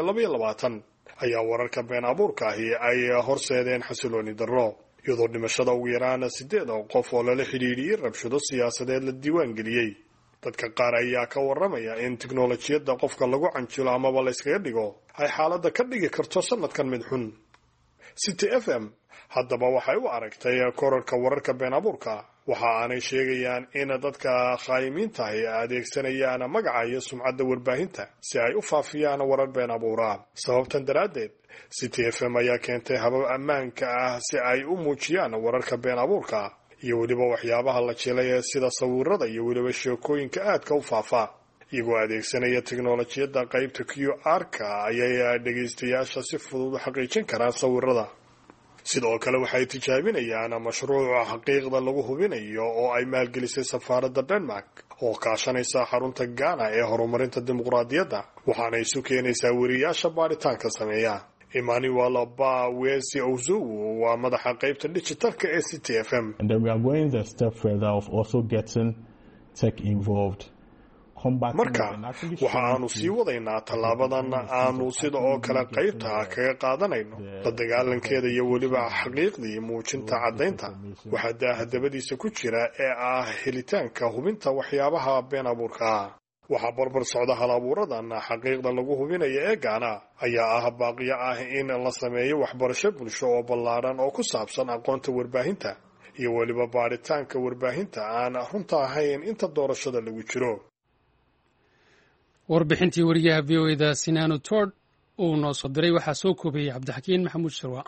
2022 ayaa wararka been abuurka ahi ay horseedeen xasilooni darro, iyadoo dhimashada ugu yaraan 8 qof oo lala xidhiidhiyay rabshado siyaasadeed la diiwaan geliyay. dadka qaar ayaa ka warramaya in tiknoolajiyadda qofka lagu canjilo amaba la iskaga dhigo ay xaaladda ka dhigi karto sanadkan mid xun. City FM haddaba waxay u aragtay kororka wararka been abuurka. waxa aanay sheegayaan in dadka khaayimiinta ay adeegsanayaan magaca iyo sumcadda warbaahinta si ay u faafiyaan warar been abuura. sababtan daraaddeed City FM ayaa keentay habab ammaanka ah si ay u muujiyaan wararka been abuurka iyo weliba waxyaabaha la jilay sida sawirrada iyo weliba sheekooyinka aadka u faafa. iyagoo adeegsanaya tiknoolajiyadda qaybta QR-ka ayay dhegaystayaasha si fudud u xaqiijin karaan sawirrada. sidoo kale waxay tijaabinayaan mashruuca xaqiiqda lagu hubinayo oo ay maalgelisay safaaradda Denmark oo kaashanaysa xarunta Gaana ee horumarinta dimuqraadiyadda, waxaana isu keenaysaa wariyaasha baaritaanka sameeya. Emmanuel Bawesi Ozowu waa madaxa qaybta digitalka ee City FM. And then we are going the step further of also getting tech involved. marka waxa aanu sii wadaynaa tallaabadan aanu sida oo kale qaybta kaga qaadanayno la dagaalankeeda iyo weliba xaqiiqdii muujinta caddaynta waxa daahadabadiisa ku jira ee ah helitaanka hubinta waxyaabaha been abuurka. waxa barbar socda hal-abuuradan xaqiiqda lagu hubinayo ee Gaana ayaa ah baaqiyo ah in la sameeyo waxbarasho bulsho oo ballaaran oo ku saabsan aqoonta warbaahinta iyo weliba baaritaanka warbaahinta aan runta ahayn inta doorashada lagu jiro. warbixintii wariyaha VOA-da Sinano Tord uu noo soo diray waxaa soo koobiyey Cabdixakiin Maxamuud Sharwa.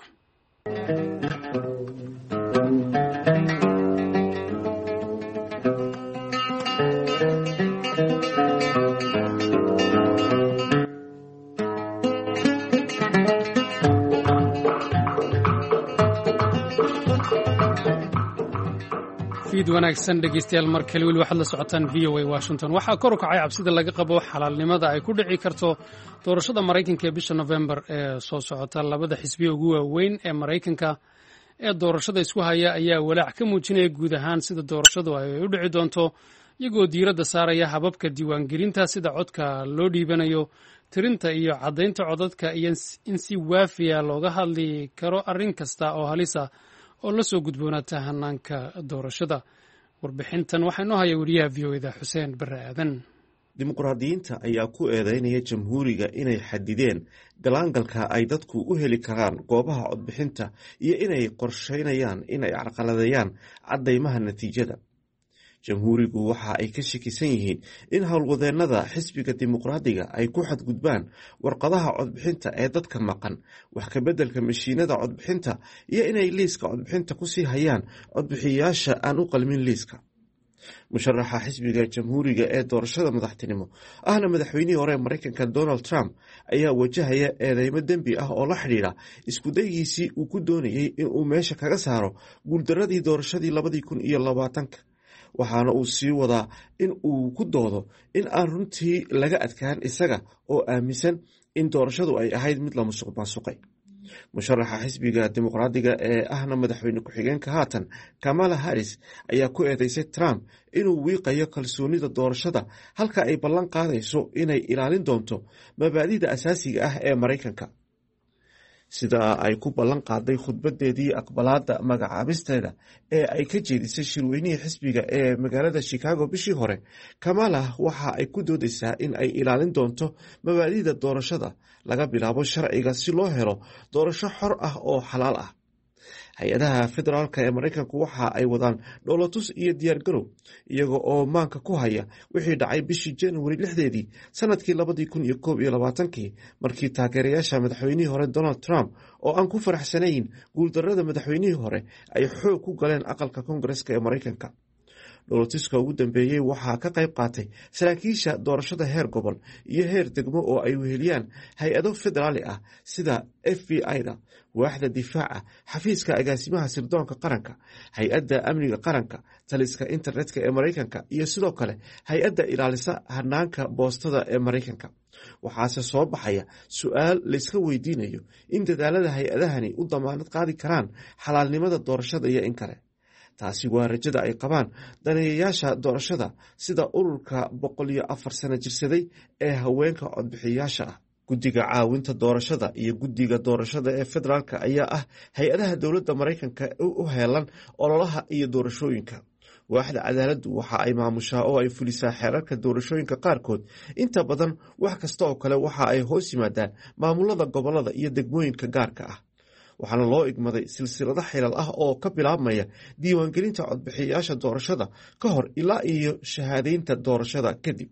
wanaagsan dhegeystayaal mar kale weli waxaad la socotaan VOA Washington. waxaa kor u kacay cabsida laga qabo xalaalnimada ay ku dhici karto doorashada Mareykanka ee bisha November ee soo socota. labada xisbi ugu waaweyn ee Mareykanka ee doorashada isku haya ayaa walaac ka muujinaya guud ahaan sida doorashadu ay u dhici doonto, iyagoo diiradda saaraya hababka diiwaangelinta sida codka loo dhiibanayo, tirinta iyo caddaynta codadka, iyo in si waafiya looga hadli karo arrin kasta oo halisa oo la soo gudboonaata hanaanka doorashada. warbixintan waxaa inoo haya wariyaha VOA-da Xuseen Barre Aadan. dimuqraadiyiinta ayaa ku eedeynaya jamhuuriga inay xadideen galaangalka ay dadku u heli karaan goobaha codbixinta iyo inay qorsheynayaan inay carqaladeeyaan caddaymaha natiijada. jamhuurigu waxa ay ka shakisan yihiin in howlwadeennada xisbiga dimuqraadiga ay ku xadgudbaan warqadaha codbixinta ee dadka maqan, wax ka beddelka mashiinada codbixinta iyo inay liiska codbixinta ku sii hayaan codbixiyayaasha aan u qalmin liiska. musharaxa xisbiga jamhuuriga ee doorashada madaxtinimo ahna madaxweynihii hore ee Mareykanka Donald Trump ayaa wajahaya eedeymo dembi ah oo la xidhiidha iskudayigiisii uu ku doonayey inuu meesha kaga saaro guuldaradii doorashadii 2020. waxaana uu sii wadaa in uu ku doodo in aan runtii laga adkaan isaga oo aaminsan in doorashadu ay ahayd mid la musuq maasuqay. musharaxa xisbiga dimuqraadiga ee ahna madaxweyne ku-xigeenka haatan Kamala Harris ayaa ku eedeysay Trump inuu wiiqayo kalsoonida doorashada halka ay ballan qaadayso inay ilaalin doonto mabaadi'da asaasiga ah ee Mareykanka. sida ay ku ballan qaaday khudbadeedii aqbalaadda magacaabisteeda ee ay ka jeedisay shirweynihii xisbiga ee magaalada Chicago bishii hore, Kamala waxa ay ku doodaysaa in ay ilaalin doonto mabaadi'da doorashada laga bilaabo sharciga si loo helo doorasho xor ah oo xalaal ah. hay-adaha federaalka ee Mareykanku waxa ay wadaan dhoolatus iyo diyaargarow iyaga oo maanka ku haya wixii dhacay bishii January 6 sanadkii 2021 markii taageerayaasha madaxweynihii hore Donald Trump oo aan ku faraxsanayn guuldarrada madaxweynihii hore ay xoog ku galeen aqalka Koongareeska ee Mareykanka. dhoolatiska ugu dambeeyey waxaa ka qayb qaatay saraakiisha doorashada heer gobol iyo heer degmo oo ay weheliyaan hay-ado federaali ah sida FBI-da, waaxda difaaca, xafiiska agaasimaha sirdoonka qaranka, hay-adda amniga qaranka, taliska internetka ee maraykanka iyo sidoo kale hay-adda ilaalisa hanaanka boostada ee maraykanka. waxaase soo baxaya su-aal layska weydiinayo in dadaalada hay-adahani u damaanad qaadi karaan xalaalnimada doorashada iyo in kale. taasi waa rajada ay qabaan daneeyayaasha doorashada sida ururka 104 sano jirsaday ee haweenka codbixiyayaasha ah. guddiga caawinta doorashada iyo guddiga doorashada ee federaalka ayaa ah hay-adaha dowladda maraykanka u heelan ololaha iyo doorashooyinka. waaxda cadaaladdu waxa ay maamushaa oo ay fulisaa xeerarka doorashooyinka qaarkood. inta badan wax kasta oo kale waxa ay hoos yimaadaan maamulada gobolada iyo degmooyinka gaarka ah. waxaana loo igmaday silsilado xilal ah oo ka bilaabmaya diiwaangelinta codbixiyayaasha doorashada ka hor ilaa iyo shahaadaynta doorashada kadib.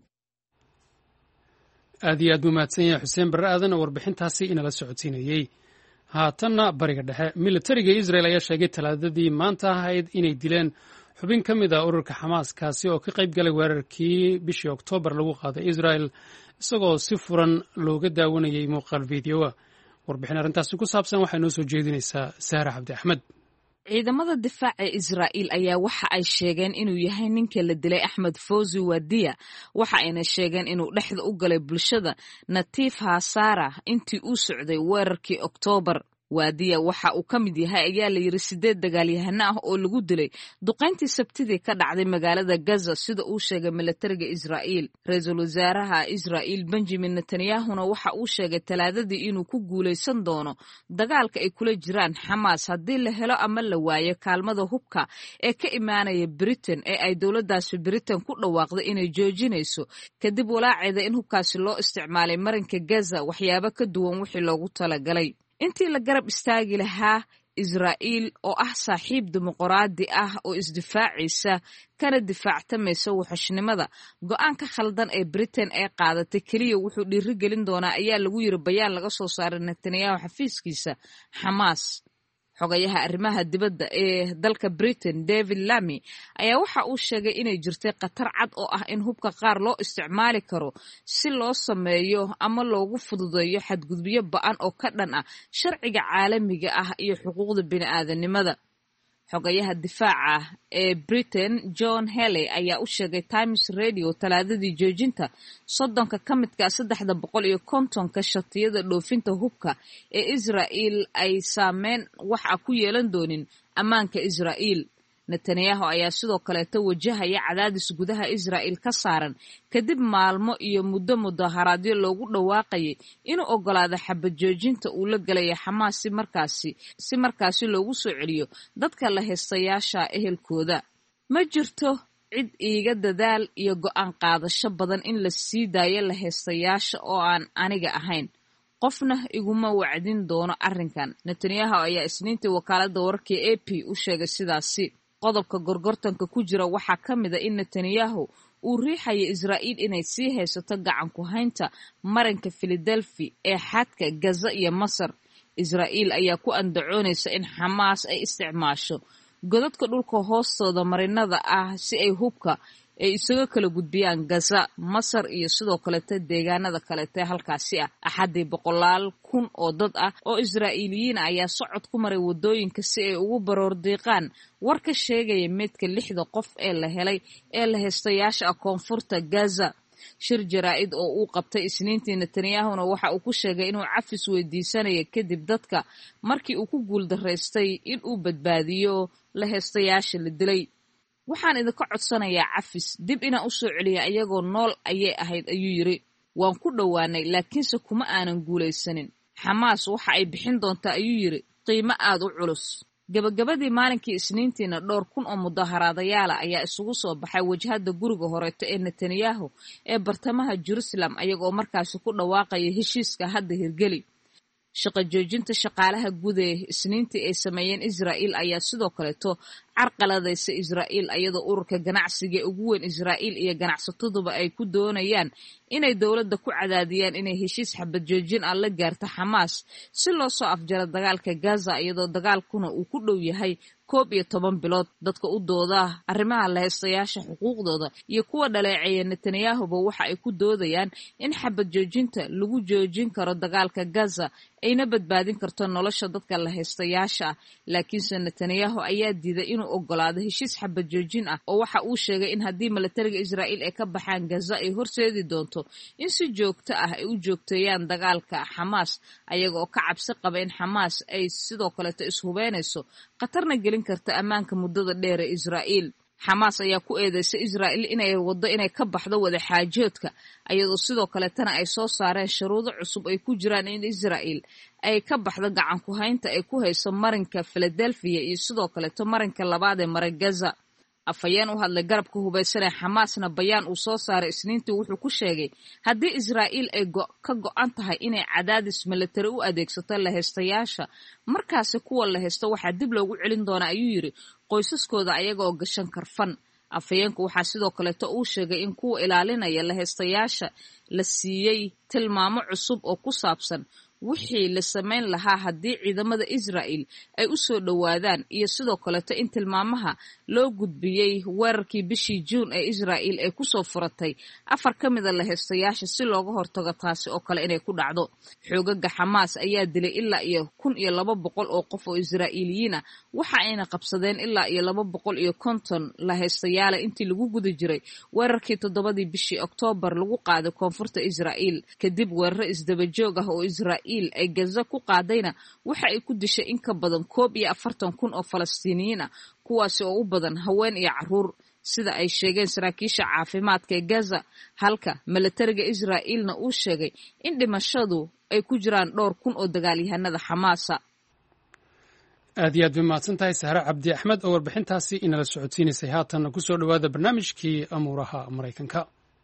aad iyo aad buu mahadsan yahay xuseen barre aadan oo warbixintaasi inala socodsiinayey. haatanna bariga dhexe, militariga Israel ayaa sheegay talaadadii maanta ahayd inay dileen xubin ka mid ah ururka xamaas kaasi oo ka qayb galay weerarkii bishii Oktoobar lagu qaaday Israel isagoo si furan looga daawanayay muuqaal fiidiyowa. warbixin arrintaasi ku saabsan waxay noo soo jeedinaysaa Sahra Cabdi Axmed. ciidamada difaaca Israa'iil ayaa waxa ay sheegeen inuu yahay ninka la dilay Axmed Fawzi Wadiya. waxa ayna sheegeen inuu dhexda u galay bulshada Natiif Haasara intii uu socday weerarkii Oktoobar. Wadiya waxa uu ka mid yahay ayaa la yiri 8 dagaalyahano ah oo lagu dilay duqeyntii Sabtidii ka dhacday magaalada Gaza sida uu sheegay militariga Israa'iil. Ra'iisul Wasaaraha Israa'iil Benjamin Netanyahu waxa uu sheegay talaadadii inuu ku guuleysan doono dagaalka ay kula jiraan Xamaas haddii la helo ama la waayo kaalmada hubka ee ka imaanaya Britain ee ay dowladdaasi Britain ku dhawaaqday inay joojinayso kadib walaaceeda in hubkaasi loo isticmaalay marinka Gaza waxyaabo ka duwan wixii loogu talagalay. intii la garab istaagi lahaa Israa'iil oo ah saaxiib dimuqraadi ah oo isdifaacaysa kana difaactamaysa wuxushnimada, go'aanka khaldan ee Britain ee qaadatay kaliya wuxuu dhiirigelin doonaa ayaa lagu yiri bayaan laga soo saaray Netanyahu xafiiskiisa Xamaas. xogayaha arrimaha dibadda ee dalka Britain David Lammy ayaa waxa uu sheegay inay jirtay khatar cad oo ah in hubka qaar loo isticmaali karo si loo sameeyo ama loogu fududeeyo xadgudubyo ba'an oo ka dhan ah sharciga caalamiga ah iyo xuquuqda bini'aadanimada. xogayaha difaaca ee Britain John Healey ayaa u sheegay Times Radio talaadadii joojinta 30 ka midka 350 shatiyada dhoofinta hubka ee Israa'iil ay saameyn wax ku yeelan doonin ammaanka Israa'iil. Netanyahu ayaa sidoo kale wajahaya cadaadis gudaha Israa'iil ka saaran kadib maalmo iyo muddo mudaharaadyo loogu dhawaaqayay inuu ogolaado xabad joojinta uu la galay Xamaas si markaasi loogu soo celiyo dadka la heystayaasha ehelkooda. ma jirto cid iiga dadaal iyo go'aan qaadasho badan in la sii daayo la heystayaasha oo aan aniga ahayn. qofna iguma wacdin doono arrinkan. Netanyahu ayaa Isniintii wakaaladda wararka AP u sheegay sidaasi. qodobka gorgortanka ku jira waxaa ka mid ah in Netanyahu uu riixayo Israa'iil inay sii haysato gacan ku haynta marinka Philadelphia ee xadka Gaza iyo Masar. Israa'iil ayaa ku andacoonaysa in Xamaas ay isticmaasho godadka dhulka hoostooda marinada ah si ay hubka ay isaga kala gudbiyaan Gaza, Masar iyo sidoo kale deegaanada kale ee halkaasi ah. Axadii 100,000 oo dad ah oo Israa'iiliyiin ayaa socod ku maray wadooyinka si ay ugu baroordiiqaan war ka sheegaya meedka 6 qof ee la helay ee la heystayaasha koonfurta Gaza. shir jaraa'id oo uu qabtay Isniintii Netanyahu waxa uu ku sheegay inuu cafis weydiisanayo kadib dadka markii uu ku guuldareystay in uu badbaadiyo la heystayaasha la dilay. waxaan idinka codsanayaa cafis dib inaan u soo celiyo ayagoo nool ayay ahayd ayuu yiri. waan ku dhowaanay laakiinse kuma aanan guulaysanin. Xamaas waxa ay bixin doontaa ayuu yiri qiimo aad u culus. gabagabadii maalinkii Isniintiina dhowr kun oo mudaharaadayaal ayaa isugu soo baxay wajhada guriga horeeto ee Netanyahu ee bartamaha Jerusalem ayagoo markaasi ku dhawaaqaya heshiiska hadda hirgeli. shaqo joojinta shaqaalaha guud ee Isniintii ay sameeyeen Israa'iil ayaa sidoo kaleeto carqaladaysa Israa'iil ayadoo ururka ganacsiga ugu weyn Israa'iil iyo ganacsataduba ay ku doonayaan inay dowladda ku cadaadiyaan inay heshiis xabad joojin ah la gaarto Xamaas si loo soo afjaro dagaalka Gaza iyadoo dagaalkuna uu ku dhow yahay 11 bilood. Dadka u dooda arrimaha la haystayaasha xuquuqdooda iyo kuwa dhaleeceeya Netanyahuba waxa ay ku doodayaan in xabad joojinta lagu joojin karo dagaalka Gaza ayna badbaadin karto nolosha dadka la haystayaasha laakiinse Netanyahu ayaa diiday inuu ogolaado heshiis xabad joojin ah oo waxa uu sheegay in haddii militariga Israa'iil ay ka baxaan Gaza ay horseedi doonto in si joogto ah ay u joogteeyaan dagaalka Xamaas ayaga oo ka cabsi qaba in Xamaas ay sidoo kale ishubeynayso qatarna gelin karta ammaanka muddada dheer ee Israa'iil. Xamaas ayaa ku eedeysay Israa'iil inay wado inay ka baxdo wada xaajoodka ayadoo sidoo kale tan ay soo saareen shuruudo cusub ay ku jiraan in Israa'iil ay ka baxdo gacan ku haynta ay ku hayso marinka Philadelphia iyo sidoo kale marinka labaad ee marin Gaza. Afayeen u hadlay garabka hubeysan ee Xamaasna bayaan uu soo saaray Isniintii wuxuu ku sheegay haddii Israa'iil ay ka go'an tahay inay cadaadis militari u adeegsato la haystayaasha markaas kuwa la haysto waxa dib loogu celin doonaa ayuu yiri qoysaskooda ayaga oo gashan karfan. Afayeenku waxa sidoo kale uu sheegay in kuwa ilaalinaya la haystayaasha la siiyay tilmaamo cusub oo ku saabsan wixii la sameyn lahaa haddii ciidamada Israa'iil ay u soo dhawaadaan iyo sidoo kale in tilmaamaha loo gudbiyay weerarkii bishii Juun ee Israa'iil ay ku soo furatay 4 ka mid ah la haystayaasha si looga hortago taasi oo kale inay ku dhacdo. Xoogaga Xamaas ayaa dilay ilaa iyo 1200 oo qof oo Israa'iiliyiin ah waxa ayna qabsadeen ilaa iyo 250 la haystayaal intii lagu guda jiray weerarkii 7 bishii Oktoobar lagu qaaday koonfurta Israa'iil kadib weerar isdaba joog ah oo Israa'iil ay Gaza ku qaadayna waxa ay ku dishay in ka badan 41,000 oo Falastiiniyiin ah kuwaasi oo u badan haween iyo caruur sida ay sheegeen saraakiisha caafimaadka ee Gaza halka militariga Israa'iilna uu sheegay in dhimashadu ay ku jiraan dhowr kun oo dagaalyahanada Xamaasa. aad iyo aad bay mahadsantahay Sahra Cabdi Axmed oo warbixintaasi inala socodsiinaysay. haatan ku soo dhawaada barnaamijkii amuuraha Mareykanka.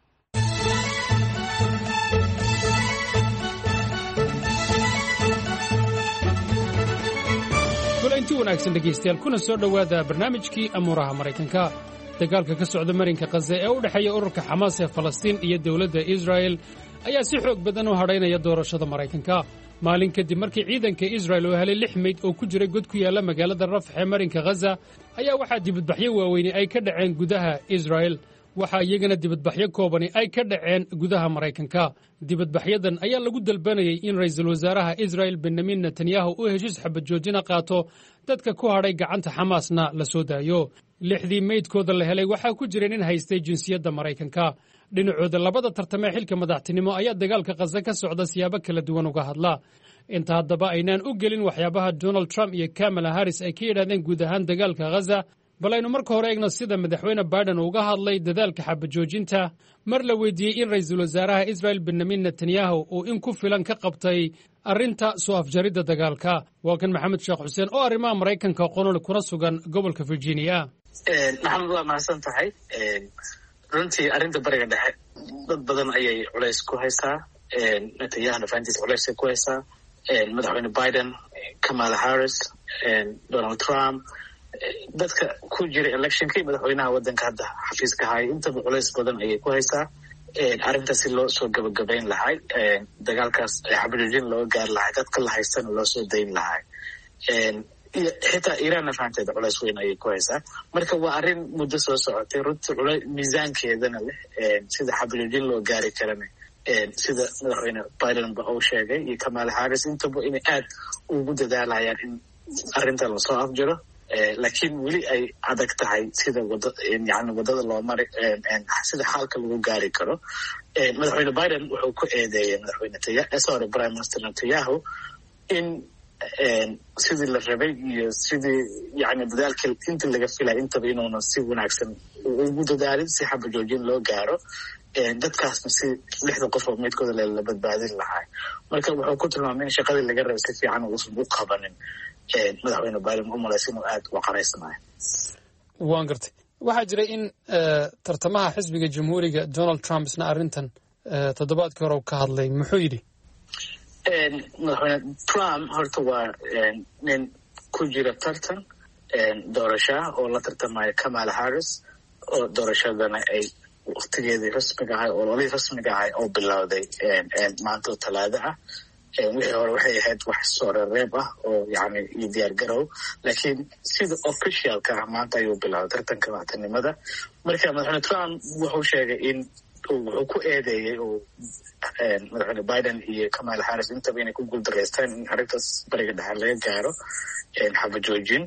inti wanaagsan dhegaystayaal kuna soo dhowaada barnaamijkii amuuraha Mareykanka. Dagaalka ka socda marinka Gaza ee u dhexeeya ururka Xamaas ee Falastiin iyo dowladda Israa'iil ayaa si xoog badan u hadhaynaya doorashada Mareykanka. Maalin kadib markii ciidanka Israa'iil oo helay 6 meyd oo ku jiray god ku yaala magaalada Rafah ee marinka Gaza ayaa waxaa dibadbaxyo waaweyn ay ka dhaceen gudaha Israa'iil. waxaa iyagana dibadbaxyo koobani ay ka dhaceen gudaha Mareykanka. dibadbaxyadan ayaa lagu dalbanayay in ra'iisul wasaaraha Israa'iil Benjamin Netanyahu uu heshiis xabad joojin qaato dadka ku hadhay gacanta Xamaasna la soo daayo. 6 meydkooda la helay waxaa ku jira nin haystay jinsiyadda Mareykanka. dhinacooda labada tartamee xilka madaxtinimo ayaa dagaalka Gaza ka socda siyaabo kala duwan uga hadla. inta haddaba aynaan u gelin waxyaabaha Donald Trump iyo Kamala Harris ay ka yidhaahdeen guud ahaan dagaalka Gaza, bal aynu marka hore eegno sida madaxweyne Biden uga hadlay dadaalka xabad joojinta mar la weydiiyey in ra'iisul wasaaraha Israa'iil Benjamin Netanyahu uu in ku filan ka qabtay arrinta soo afjaridda dagaalka. waa kan Maxamed Sheekh Xuseen oo arrimaha Mareykanka qonol kuna sugan gobolka Virginia. maxamed waa mahadsan tahay. runtii arrinta bariga dhexe dad badan ayay culays ku haysaa. Netanyahuna fahantiisa culays ku haysaa. madaxweyne Biden, Kamala Harris, Donald Trump, dadka ku jira electionkii madaxweynaha waddanka hadda xafiiska haya intaba culays badan ayay ku haysaa. arrintaas si loo soo gabagabayn lahay dagaalkaas xabad joojin loo gaar lahay dadka la haystana loo soo dayn lahay. iyo xitaa Iiraanna fahanteeda culays weyn ayay ku haysaa. marka waa arrin muddo soo socotay runtii miisaankeedana leh sida xabad joojin loo gaari karana sida madaxweyne Biden ba uu sheegay iyo Kamala Harris intaba inay aad ugu dadaalayaan in arrinta lasoo afjiro. laakiin weli ay adag tahay sida wadada loo mari sida xaalka lagu gaari karo. madaxweyne Biden wuxuu ku eedeeyay madaxweyne Prime Minister Netanyahu in sidii la rabay iyo sidii dadaalka inta laga filay intaba inuuna si wanaagsan ugu dadaalin si xabad joojin loo gaaro dadkaasna si 6 qof oo meydkooda la badbaadin lahaa. marka wuxuu ku tilmaamay in shaqadii laga rabay si fiican uusan u qabanin. madaxweyne Biden u malaysa inuu aad u qaraysanayo. waan gartay. waxaa jiray in tartamaha xisbiga jamhuuriga Donald Trump isna arrintan toddobaadkii hore ka hadlay. muxuu yidhi? madaxweyne Trump horta waa nin ku jira tartan doorasha oo la tartamaya Kamala Harris oo doorashadana ay waqtigeedii rasmiga ahay oo ololihii rasmiga ahay oo bilowday maanta oo Talaado ah. wixii hore waxay ahayd wax soo reeb ah oo yacni iyo diyaar garow, laakiin sida officialka ah maanta ayuu bilaabay tartanka madaxtinimada. Marka madaxweyne Trump wuxuu sheegay in wuxuu ku eedeeyey oo madaxweyne Biden iyo Kamala Harris intaba inay ku guuldareystaan in arrintaas bariga dhexe laga gaaro xabad joojin.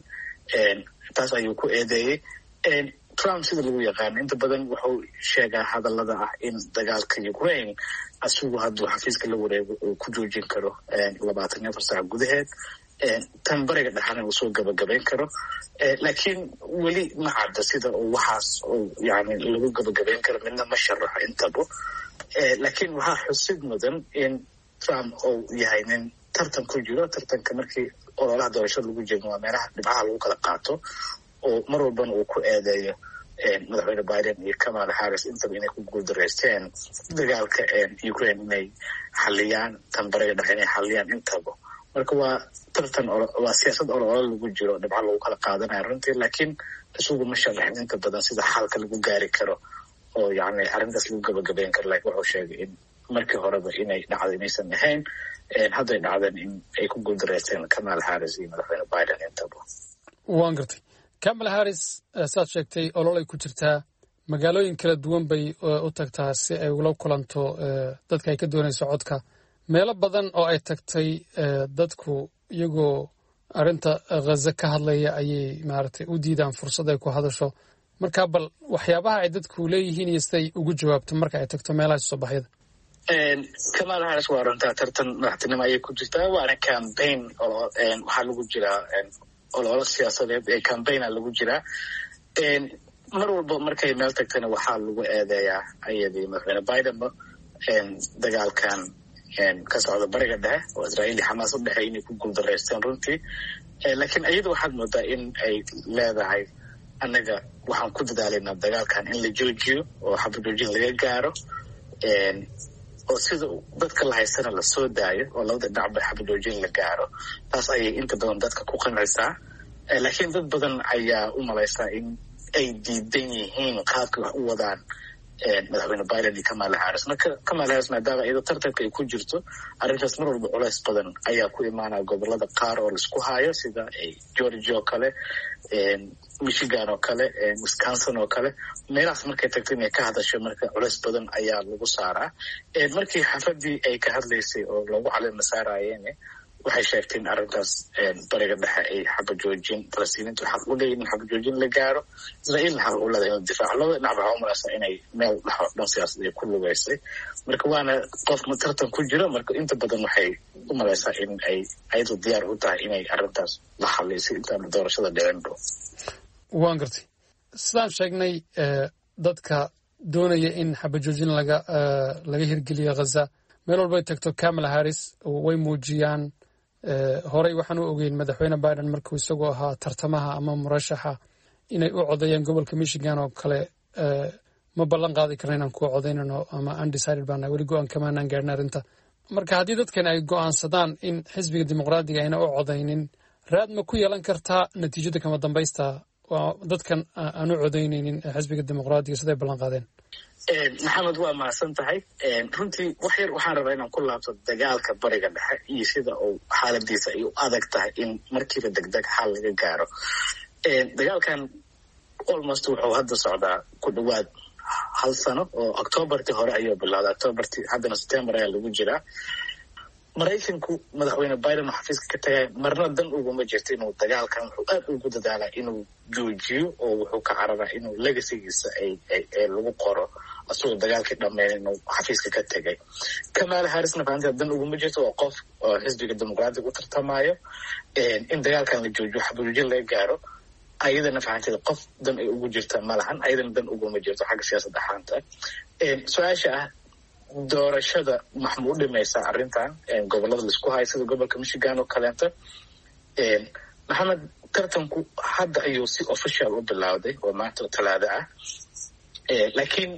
taas ayuu ku eedeeyey. Trump sida lagu yaqaano inta badan wuxuu sheegaa hadallada ah in dagaalka Ukraine asigu hadduu xafiiska la wareego uu ku joojin karo 24 saac gudaheed, tan bariga dhexana uu soo gabagabayn karo. laakiin weli ma cadda sida uu waxaas uu yani lagu gabagabayn karo, midna ma sharaxo intaba. laakiin waxaa xusid mudan in Trump uu yahay nin tartan ku jiro. tartanka markii ololaha doorashada lagu jiro waa meelaha dhibcaha lagu kala qaato, oo mar walbana uu ku eedeeyo madaxweyne Biden iyo Kamala Harris intaba inay ku guuldareysteen dagaalka Ukraine inay xaliyaan, tan bariga dhexe inay xaliyaan intaba. marka waa tartan, waa siyaasad olole lagu jiro, dhibco lagu kala qaadanayo runtii, laakiin isugu ma sharaxin inta badan sida xalka lagu gaari karo oo yani arrintaas lagu gabagabayn karo. laakiin wuxuu sheegay in markii horeba inay dhacdo inaysan ahayn, hadday dhacdeen in ay ku guuldareysteen Kamala Harris iyo madaxweyne Biden intaba. waan gartay. Kamala Harris saad sheegtay ololay ku jirtaa, magaalooyin kala duwan bay u tagtaa si ay ula kulanto dadka ay ka doonayso codka. meelo badan oo ay tagtay dadku iyagoo arrinta Gaza ka hadlaya ayay maaragtay u diidaan fursad ay ku hadasho. marka bal waxyaabaha ay dadku leeyihiin iyo siday ugu jawaabto marka ay tagto meelaha soo baxyada. Kamala Harris waa runtaa tartan madaxtinimo ayay ku jirtaa, waana campaign oo waxaa lagu jiraa ololo siyaasadeed ee campaigna lagu jiraa. mar walba markay meel tagtana waxaa lagu eedeeyaa ayadii madaxweyne Bidenba dagaalkan ka socda bariga dhexe oo Israa'iil iyo Xamaas u dhexeeya inay ku guuldareysteen runtii. laakiin ayadu waxaad moodaa in ay leedahay annaga waxaan ku dadaalaynaa dagaalkan in la joojiyo oo xabad joojin laga gaaro, oo sida dadka la haystana la soo daayo oo labada dhinacba xabad joojin la gaaro. taas ayay inta badan dadka ku qancisaa. laakiin dad badan ayaa u malaysaa in ay diidan yihiin qaabkay wax u wadaan madaxweyne Biden iyo Kamala Harris. marka Kamala Harris maadaama iyadoo tartanka ay ku jirto, arrintaas mar walba culays badan ayaa ku imaanaya gobolada qaar oo laisku hayo sida Georgia oo kale, Michigan oo kale, Wisconsin oo kale. meelahaas markay tagto inay ka hadasho marka culays badan ayaa lagu saaraa. markii xafladii ay ka hadlaysay oo lagu calima saarayeen waxay sheegtay in arrintaas bariga dhexe ay xabad joojin, Falastiiniintu xaq u leeyihin in xabad joojin la gaaro, Israa'iilna xaq u leedahay inuu difaaco. labada dhinac waxaa u malaysaa inay meel dhexo dhan siyaasad ay ku lugeysay. marka waana qof tartan ku jiro, marka inta badan waxay u malaysaa in ay ayadu diyaar u tahay inay arrintaas la xaliso intaan doorashada dhicinba. waan gartay. sidaan sheegnay dadka doonaya in xabad joojin laga hirgeliyo Gaza meel walbay tagto Kamala Harris way muujiyaan. horey waxaan u ogeyn madaxweyne Biden markuu isagoo ahaa tartamaha ama murashaxa inay u codeeyeen gobolka Michigan oo kale. ma ballan qaadi karna inaan ku codeynano ama undecided baana weli go-aan kamaanaan gaarhin arrinta. marka haddii dadkan ay go'aansadaan in xisbiga dimuqraadiga ayna u codeynin, raad ma ku yeelan kartaa natiijada kama dambaysta dadkan aan u codeyneynin xisbiga dimuqraadiga siday ballan qaadeen? maxamed waa mahadsan tahay. runtii wax yar waxaan rabaa inaan ku laabto dagaalka bariga dhexe iyo sida uu xaaladiisa ay u adag tahay in markiiba degdeg xal laga gaaro. dagaalkan almost wuxuu hadda socdaa ku dhawaad 1 sano oo Octobertii hore ayuu bilowday. Octobertii haddana September ayaa lagu jiraa. Maraykanku madaxweyne Biden oo xafiiska ka tagay marna dan uguma jirto inuu dagaalkan wuxuu aad ugu dadaalaa inuu joojiyo, oo wuxuu ka cararaa inuu legacygiisa ay lagu qoro asagoo dagaalkii dhammeyn inuu xafiiska ka tegay. Kamala Harrisna fahantaa dan uguma jirto, waa qof oo xisbiga dimuqraadiga u tartamayo in dagaalkan la joojiyo, xabad joojin laga gaaro. ayadana fahanteeda qof dan ay ugu jirta malahan, ayadana dan uguma jirto xagga siyaasad ahaanta. su-aasha ah doorashada maxmuu u dhimaysaa arrintan gobolada laisku hayo sida gobolka Michigan oo kaleenta. maxamed, tartanku hadda ayuu si official u bilowday oo maanta oo Talaado ah. laakiin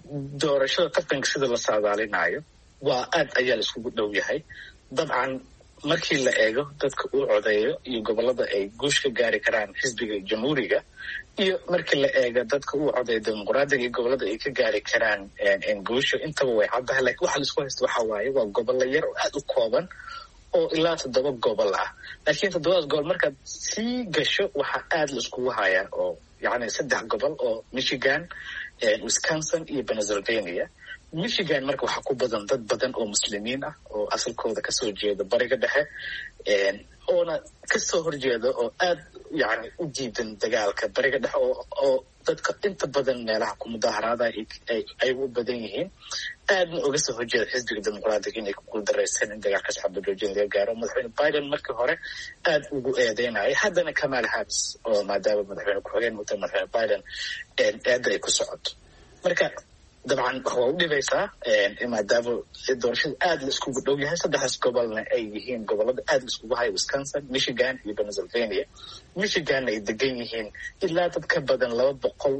doorashada tartanka sida la saadaalinayo waa aad ayaa la iskugu dhow yahay. dabcan markii la eego dadka uu codeeyo iyo gobolada ay guush ka gaari karaan xisbiga jamhuuriga iyo markii la eego dadka uu codeeyo dimuqraadiga iyo gobolada ay ka gaari karaan guusha intaba way caddahay laakiin waxa laisku haysta waxa waaye waa gobollo yar oo aad u kooban oo ilaa 7 gobol ah laakiin 7daas gobol markaad sii gasho waxaa aad la iskugu hayaa oo yacni 3 gobol oo Michigan, Wisconsin iyo Pennsylvania. Michigan marka waxaa ku badan dad badan oo muslimiin ah oo asalkooda kasoo jeeda bariga dhexe oona kasoo horjeeda oo aad yacni u diidan dagaalka bariga dhexe oo dadka inta badan meelaha ku mudaaharaada ay u badan yihiin aadna uga soo horjeeda xisbiga dimuqraadiga inay ku guuldaraysan in dagaalkaas xabad joojin laga gaaro. Madaxweyne Biden markii hore aad ugu eedeynayay haddana Kamala Harris oo maadaama madaxweyne ku-xigeen mudan madaxweyne Biden aad ay ku socoto marka dabcan waa u dhibaysaa maadaama doorashada aad la iskugu dhow yahay 3 gobolna ay yihiin gobolada aad la iskugu hayo Wisconsin, Michigan iyo Pennsylvania. Michigan ay degan yihiin ilaa dad ka badan 200,000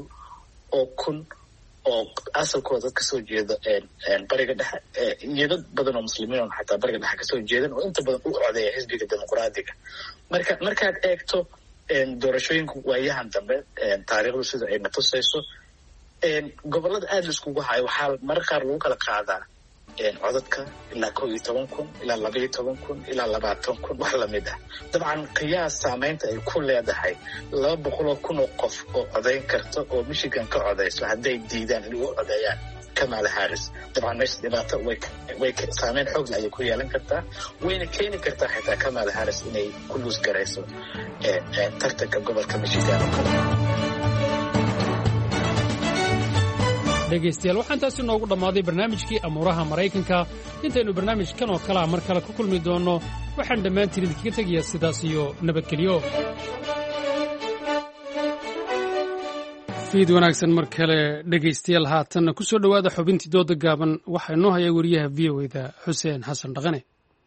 oo asalkooda dad kasoo jeeda bariga dhexe iyo dad badan oo muslimiin oo xataa bariga dhexe kasoo jeedan oo inta badan u codeeya xisbiga dimuqraadiga. markaad eegto doorashooyinka waayahan dambe taariikhdu sida ay na tusayso gobolada aad la iskugu hayo waxaa marar qaar lagu kala qaadaa codadka ilaa 11,000 ilaa 12,000 ilaa 20,000 wax lamid ah. dabcan qiyaas saameynta ay ku leedahay 200,000 oo qof oo codeyn karta oo Michigan ka codeyso hadday diidaan inay u codeeyaan Kamala Harris. dabcan meesha dhibaato way saameyn xoog leh ayay ku yeelan kartaa wayna keeni kartaa xitaa Kamala Harris inay ku luus garayso tartanka gobolka Michigan oo kale. dhegaystayaal waxaan taasi noogu dhammaaday barnaamijkii amuuraha maraykanka intaynu barnaamijkan oo kalea mar kale ku kulmi doonno waxaan dhammaantiin idinkaga tegayaa sidaas iyo nabadgelyo. fiid wanaagsan mar kale dhegaystayaal haatanna ku soo dhowaada xubintii dooda gaaban waxaa inoo haya wariyaha v o da xuseen xasan dhaqane.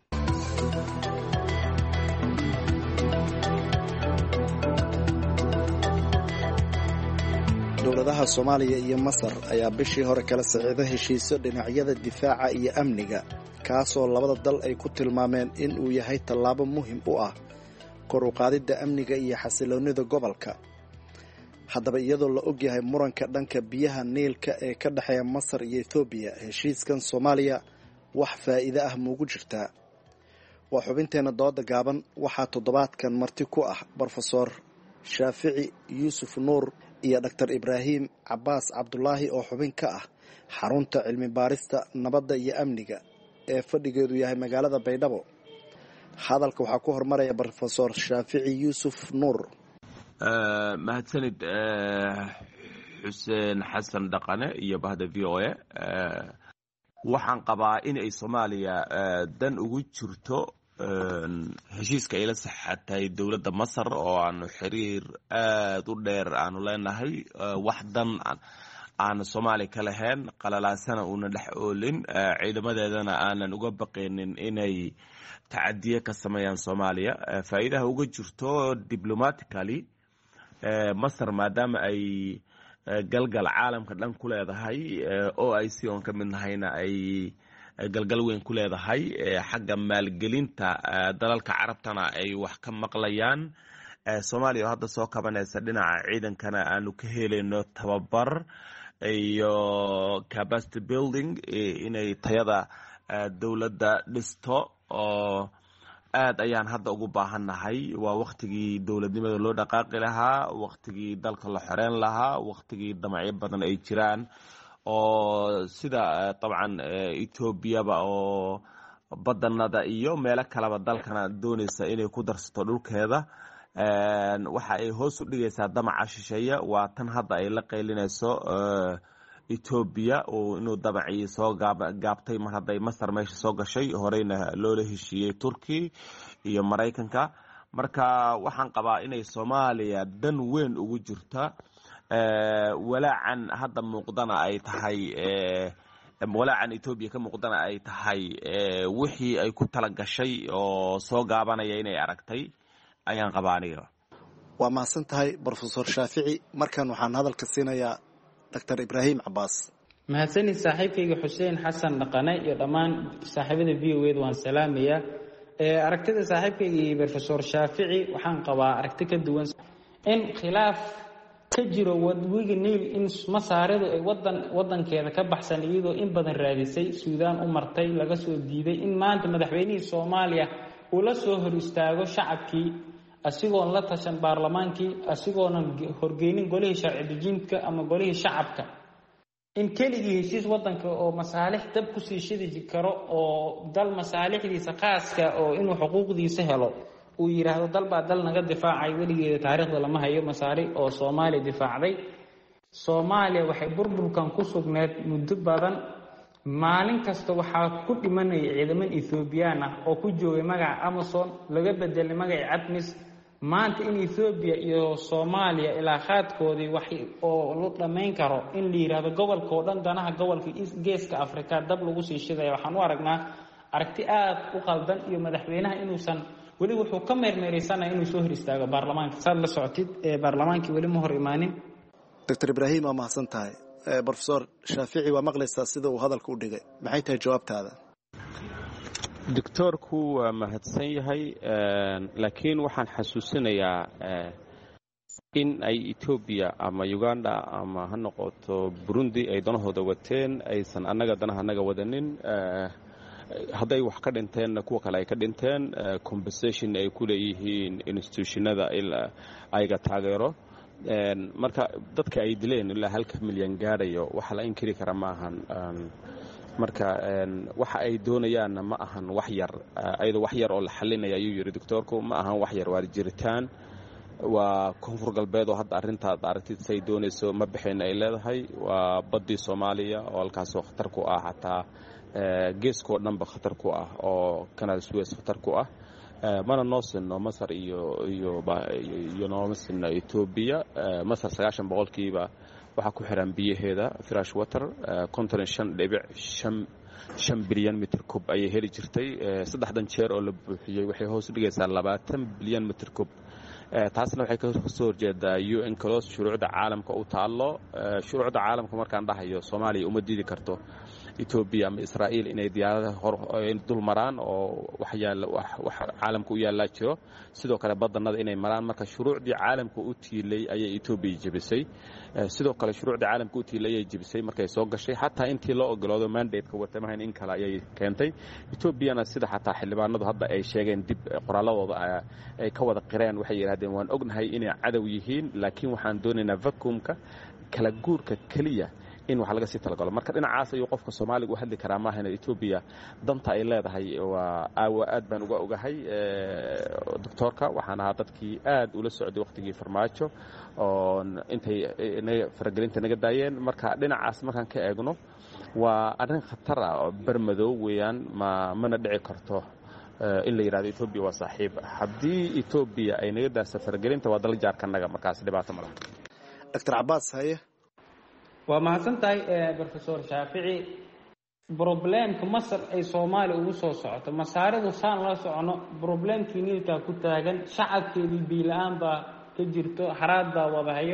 dowladaha Soomaaliya iyo Masar ayaa bishii hore kala saxiixday heshiisyo dhinacyada difaaca iyo amniga kaasoo labada dal ay ku tilmaameen in uu yahay tallaabo muhiim u ah kor u qaadidda amniga iyo xasiloonida gobolka. haddaba iyadoo la ogyahay muranka dhanka biyaha Niilka ee ka dhexeeya Masar iyo Ethiopia heshiiskan Soomaaliya wax faa'iido ah muugu jirtaa? waa xubinteena dooda gaaban waxaa toddobaadkan marti ku ah Professor Shaafici Yuusuf Nuur iyo Dr. Ibraahim Cabbaas Cabdulaahi oo xubin ka ah xarunta cilmi baarista nabadda iyo amniga ee fadhigeedu yahay magaalada Baydhabo. hadalka waxaa ku hormaraya Professor Shaafici Yuusuf Nuur. mahadsanid xuseen xasan dhaqane iyo bahda VOA. waxaan qabaa in ay Soomaaliya dan ugu jirto heshiiska ay la saxatay dowladda Masar oo aanu xiriir aad u dheer aanu leenahay wax dan aan Soomaali ka lahayn qalalaasana una dhex oolin ciidamadeedana aanan uga baqaynin inay tacadiye ka sameeyaan Soomaaliya. faa'iidaha uga jirto diplomatically Masar maadaama ay galgal caalamka dhan ku leedahay OIC oon ka mid nahayna ay galgal weyn ku leedahay xagga maalgelinta dalalka carabtana ay wax ka maqlayaan. Soomaaliya oo hadda soo kabanaysa dhinaca ciidankana aanu ka helayno tababar iyo capacity building inay tayada dowladda dhisto oo aad ayaan hadda ugu baahannahay. waa waqtigii dowladnimada loo dhaqaaqi lahaa, waqtigii dalka la xoreyn lahaa, waqtigii damacyo badan ay jiraan oo sida dabcan Ethiopiaba oo badanada iyo meelo kaleba dalkana doonaysa inay ku darsato dhulkeeda. waxa ay hoos u dhigaysaa damaca shisheeye waa tan hadda ay la qaylinayso Ethiopia oo inuu dabacii soo gaabtay mar hadday Masar meesha soo gashay horeyna loola heshiiyey Turki iyo Mareykanka. marka waxaan qabaa inay Soomaaliya dan weyn ugu jirta walaacan hadda muuqdana ay tahay walaacan Ethiopia ka muuqdana ay tahay wixii ay ku tala gashay oo soo gaabanaya inay aragtay ayaan qabaa aniga. waa mahadsan tahay Professor Shaafici. markan waxaan hadalka siinayaa Dr. Ibraahim Cabbaas. mahadsanid saaxiibkayga xuseen xasan dhaqane iyo dhammaan saaxiibada VOA waan salaamayaa. aragtida saaxiibkaygii professor Shaafici waxaan qabaa aragti ka duwan in khilaaf ka jiro wadwiga Niil in masaaridu ay wadankeeda ka baxsan iyadoo in badan raadisay Suudaan u martay laga soo diiday in maanta madaxweynihii Soomaaliya uu la soo hor istaago shacabkii asigoon la tashan baarlamaankii asigoon horgeynin golihii sharci dejinta ama golihii shacabka in keligii heshiis wadanka oo masaalix dab ku sii shidi karo oo dal masaalixdiisa khaaska oo inuu xuquuqdiisa helo uu yiraahdo dalba dal naga difaacay weligeeda taariikhda lama hayo masaari oo Soomaaliya difaacday Soomaaliya waxay burburkan ku sugneed muddo badan maalin kasta waxaa ku dhimanay ciidaman Ethiopian ah oo ku joogay magaca Amazon laga bedelay magaca ATMIS maanta in Ethiopia iyo Soomaaliya ilaa khaadkoodii wax oo loo dhameyn karo in la yiraahdo gobolka oo dhan danaha gobolka Geeska Afrika dab lagu sii shiday waxaan u aragnaa aragti aad u qaldan iyo madaxweynaha inuusan wali wuxuu ka meermeereysanayaa inuu soo hor istaago baarlamaanka saad la socotid baarlamaankii wali ma hor imaanin Dr. Ibrahim waa mahadsan tahay Professor Shaafici waa maqlaysaa sida uu hadalka u dhigay maxay tahay jawaabtaada Doctorku waa mahadsan yahay laakiin waxaan xasuusinayaa in ay Ethiopia ama Uganda ama ha noqoto Burundi ay danahooda wateen aysan annaga danaha wadanin hadday wax ka dhinteen kuwa kale ay ka dhinteen compensation ay ku leeyihiin institutionada ayga taageero marka dadka ay dileen ilaa 1 milyan gaarayo waxa la inkiri kara ma ahan marka waxa ay doonayaan ma ahan wax yar ayadoo wax yar oo la xalinaya ayuu yiri doctorku ma ahan wax yar waa jiritaan waa koonfur galbeed oo hadda arintaad aragtid say doonayso ma bixin ay leedahay waa badii Soomaaliya oo halkaas oo khatar ku ah hataa geesko dhanba khatar ku ah oo Canal Suez khatar ku ah mana noosino Masar iyo noosino Ethiopia Masar 90% waxa ku xiran biyaheeda fresh water 5.5 bilyan mitir kub ay heli jirtay saddexdan jeer oo la buuxiyay waxay hoos dhigaysaa 20 bilyan mitir kub taasna waxay ka soo horjeedaa UN clause shuruucda caalamka u taalo shuruucda caalamka markaan dhahayo Soomaaliya uma diidi karto Ethiopia ama Israel inay diyaaradaha dul maraan oo wax caalamka u yaala jiro sidoo kale badanada inay maraan marka shuruucdii caalamka u tiilay ayay Ethiopia jabisay sidoo kale shuruucdii caalamka u tiilay ayay jabisay markay soo gashay hatta intii loo ogolaado mandate-ka watamahan in kala ayay keentay Ethiopia-na sida hatta xildhibaanadu hadda ay sheegeen dib qoraaladooda ay ka wada qireen waxay yiraahdeen waan ognahay inay cadow yihiin laakiin waxaan doonaynaa vacuumka kala guurka kaliya in wax laga sii talagalo marka dhinacaas ayuu qofka Soomaaliga u hadli karaa ma ahna Ethiopia danta ay leedahay waa aad baan uga ogahay doctorka waxaan ahaa dadkii aad ula socday waqtigii farmaajo oo intay faragelinta naga daayeen marka dhinacaas markaan ka eegno waa arrin khatar ah oo barmadow weeyaan mana dhici karto in la yiraahdo Ethiopia waa saaxiib haddii Ethiopia ay naga daasa faragelinta waa dal jaarkanaga markaas dhibaato ma laha Dr. Abbas haye waa mahadsantahay Professor Shaafici problemka Masar ay Soomaaliya ugu soo socoto masaaridu saan la socono problemkii niilka ku taagan shacabkeedii biilaan baa ka jirto xaraad baa wadahayo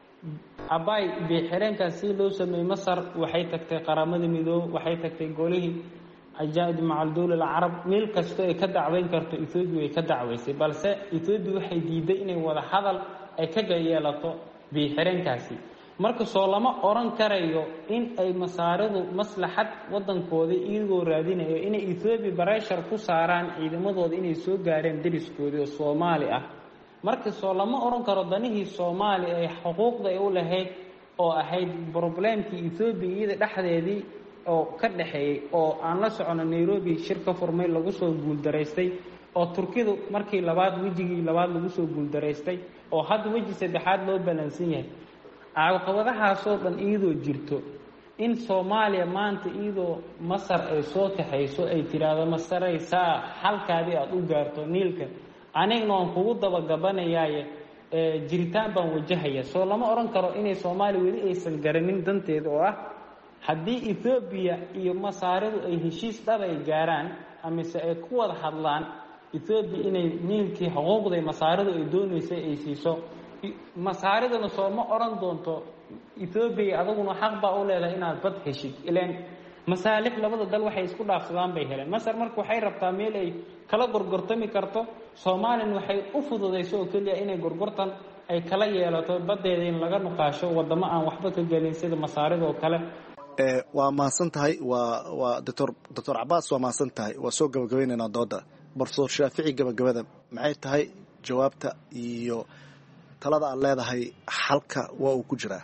abay bixireenkaas si loo sameeyay Masar waxay tagtay qaramada midoob waxay tagtay golihii ajaad macal dawlad Arab meel kasta ay ka dacweyn karto Ethiopia ay ka dacweysay balse Ethiopia waxay diiday inay wada hadal ay ka yeelato bixireenkaasi marka soo lama oran karayo in ay masaaridu maslaxad wadankooda iyagoo raadinayo inay Ethiopia barashar ku saaraan ciidamadooda inay soo gaareen dariskooda Soomaali ah marka soo lama oran karo danihii Soomaali ay xuquuqda ay u lahayd oo ahayd problemkii Ethiopia iyada dhaxdeedii oo ka dhaxeeyay oo aan la socono Nairobi shirka furmay lagu soo guuldareystay oo Turkidu markii wajigii labaad lagu soo guuldareystay oo hadda waji saddexaad loo balansan yahay caqabadahaasoo dhan iyadoo jirto in Soomaaliya maanta iyadoo Masar ay soo taxayso ay tiraahdo masaraysaa halkaadii aad u gaarto niilka anigna waan kugu dabagabanayaaye jiritaan baan wajahaya soo lama oran karo inay Soomaaliya weli aysan garanin danteeda oo ah haddii Ethiopia iyo masaaridu ay heshiis dhab ay gaaraan amise ay ku wada hadlaan Ethiopia inay niilkii xuquuqda masaaridu ay doonaysay ay siiso masaaridana soo ma oran doonto Ethiopia adaguna xaq baa u leedahay inaad bad heshid ileen masaalix labada dal waxay isku dhaafsadaan bay heleen. Masar marka waxay rabtaa meel ay kala gorgortami karto, Soomaaliya waxay u fududeyso oo kaliya inay gorgortan ay kala yeelato badeeda in laga nuqaasho wadamo aan waxba ka galin sida Masaarida oo kale. waa mahadsan tahay waa Dr. Cabaas waa mahadsan tahay waa soo gabagabaynaynaa dooda. Professor Shaafici gabagabada maxay tahay jawaabta iyo talada aad leedahay xalka waa uu ku jiraa?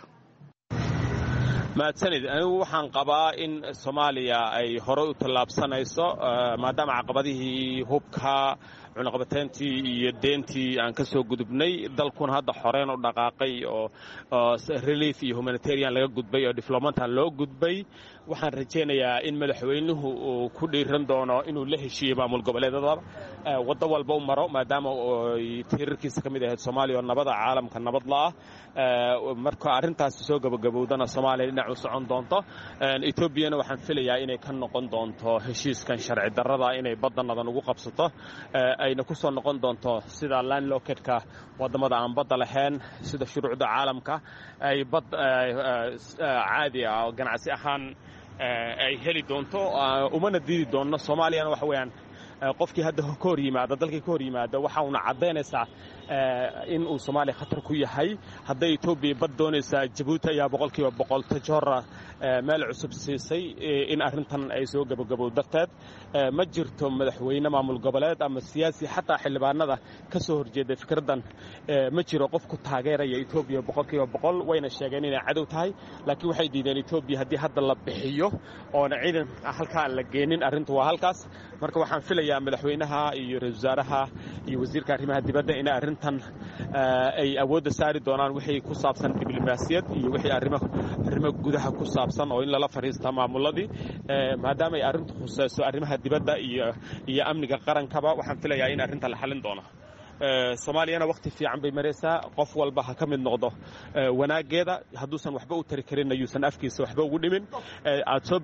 mahadsanid. anigu waxaan qabaa in Soomaaliya ay hore u tallaabsanayso maadaama caqabadihii hubka cunaqabatayntii iyo deentii aan ka soo gudubnay, dalkuna hadda xoreen u dhaqaaqay oo relief iyo humanitarian laga gudbay oo diplomataan loo gudbay. waxaan rajaynayaa in madaxweynuhu uu ku dhiiran doono inuu la heshiiyo maamul goboleedada waddo walba u maro, maadaama ay tiirarkiisa ka mid ahayd Soomaaliya oo nabada caalamka nabad la'ah. marka arrintaasi soo gabagabowdana Soomaaliya dhinac u socon doonto. Etoobiyana waxaan filayaa inay ka noqon doonto heshiiskan sharci darrada inay badanadan ugu qabsato, ayna ku soo noqon doonto sida landlocked-ka wadamada aan badda lahayn, sida shuruucda caalamka ay bad caadi ah oo ganacsi ahaan ay heli doonto. umana diidi doonno. Soomaaliyana waxa weeyaan qofkii hadda ka hor yimaada dalkii ka hor yimaada waxa uuna caddaynaysaa in uu Soomaaliya khatar ku yahay. hadday Etoobiya bad doonaysaa, Jabuuti ayaa 100% tajora meel cusub siisay in arrintan ay soo gabagabow darteed. ma jirto madaxweyne maamul goboleed ama siyaasi xataa xildhibaanada ka soo horjeeda fikraddan ma jiro qof ku taageeraya Etoobiya 100%. wayna sheegeen inay cadow tahay, laakiin waxay diideen Etoobiya haddii hadda la bixiyo oona ciidan halkaa la geenin. arrintu waa halkaas. marka waxaan filayaa madaxweynaha iyo ra'iisul wasaaraha iyo wasiirka arrimaha dibadda in arrintan ay awoodda saari doonaan wixii ku saabsan diblomaasiyad iyo wixii arrimo gudaha ku saabsan oo in lala fariista maamuladii, maadaama ay arrintu khusayso arrimaha dibadda iyo amniga qarankaba. waxaan filayaa in arrinta la xalin doono. Soomaaliyana waqti fiican bay maraysaa. qof walba ha ka mid noqdo wanaageeda. hadduusan waxba u tari karin ayuusan afkiisa waxba ugu dhimin. aad soo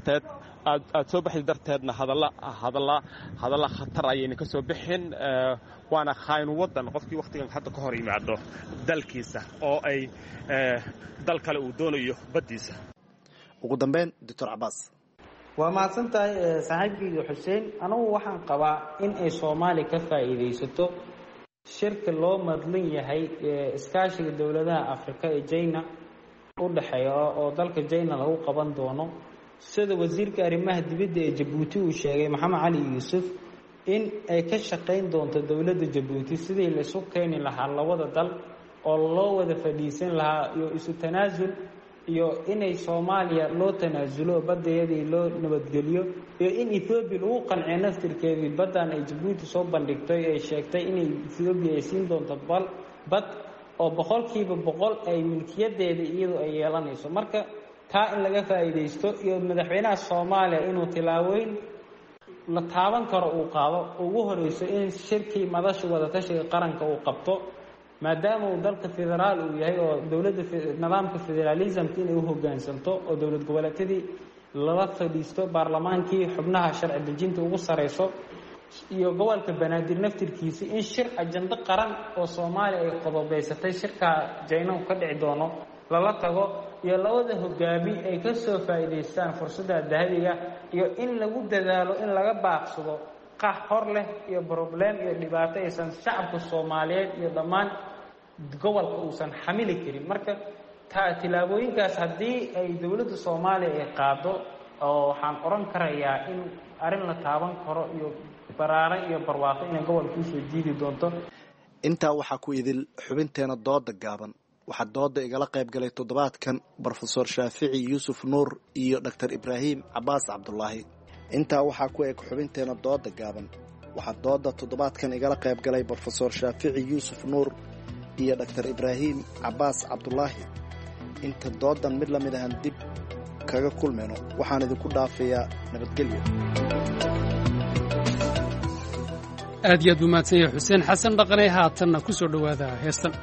baxdi darteedna hadalla khatar ayayna ka soo bixin. waana khaynu waddan qofkii waqtigan hadda ka hor yimaado dalkiisa oo ay dal kale uu doonayo baddiisa. ugu dambeyn Dr. Cabaas. waa mahadsan tahay saaxiibkayga Xuseen. anigu waxaan qabaa in ay Soomaaliya ka faa'iidaysato shirka loo madlan yahay iskaashiga dowladaha Afrika ee China u dhaxeeya oo dalka China lagu qaban doono. sida wasiirka arrimaha dibadda ee Jabuuti uu sheegay Maxamed Cali Yuusuf in ay ka shaqayn doonto dowladda Jabuuti sidii la isu keeni lahaa labada dal oo loo wada fadhiisan lahaa iyo isu tanaasul iyo inay Soomaaliya loo tanaasulo badeedii loo nabadgeliyo iyo in Ethiopia lagu qanciyo naftirkeedii badan ay Jabuuti soo bandhigtay ay sheegtay inay Ethiopia ay siin doonto bad oo 100% ay milkiyadeeda iyadoo ay yeelanayso. marka taa in laga faa'iideysto iyo madaxweynaha Soomaaliya inuu tilaawooyin la taaban karo uu qaado ugu horeyso in shirkii madasha wada tashiga qaranka uu qabto, maadaama uu dalka federaal uu yahay oo dowladda nidaamka federalismka inay u hoggaansanto oo dowlad goboleedyadii lala fadhiisto baarlamaankii xubnaha sharci dejinta ugu sareyso iyo gobolka Banaadir naftirkiisa in shir ajanda qaran oo Soomaaliya ay qodobeysatay shirka Jayna ka dhici doono lala tago iyo labada hogaami ay ka soo faa'iideystaan fursadda dahabiga iyo in lagu dadaalo in laga baaqsado qax hor leh iyo problem iyo dhibaato aysan shacabka Soomaaliyeed iyo dhammaan gobolka uusan xamili karin. marka tilaabooyinkaas haddii ay dowladda Soomaaliya ay qaado oo waxaan oran karayaa in arrin la taaban karo iyo baraare iyo barwaaqo inay gobolka u soo jiidi doonto. intaa waxaa ku idil xubinteena dooda gaaban. waxaa dooda igala qayb galay toddobaadkan Professor Shaafici Yuusuf Nuur iyo Dr. Ibraahim Cabaas Cabdullaahi. intaa waxaa ku eg xubinteena dooda gaaban. waxaa dooda toddobaadkan igala qayb galay Professor Shaafici Yuusuf Nuur iyo Dr. Ibraahim Cabaas Cabdullaahi. inta doodan mid lamid ahan dib kaga kulmayno waxaan idinku dhaafayaa nabadgelyo. aad iyo aad buu mahadsan yahay Xuseen Xasan Dhaqane. haatanna ku soo dhowaada heestan.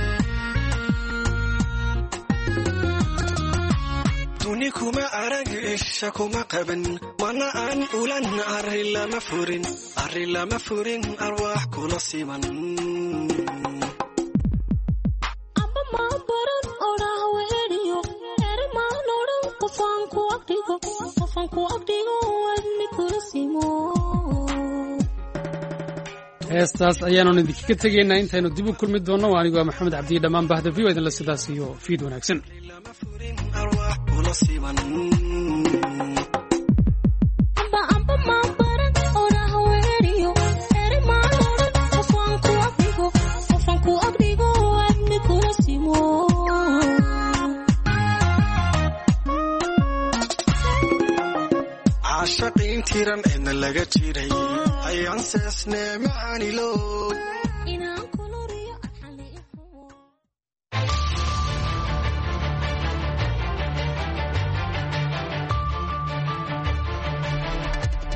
kuma arag isha kuma qaban mana aan ulan arrin lama furin arwaax kula siman heestaas ayaanu idinkaga tegaynaa intaynu dib u kulmi doonno anigoo maxamed cabdiye dhammaan bahda v o idinla sidaas iyo fiid wanaagsan caashaqiin tiran eedna laga jiray ayaan seesnee macaanilow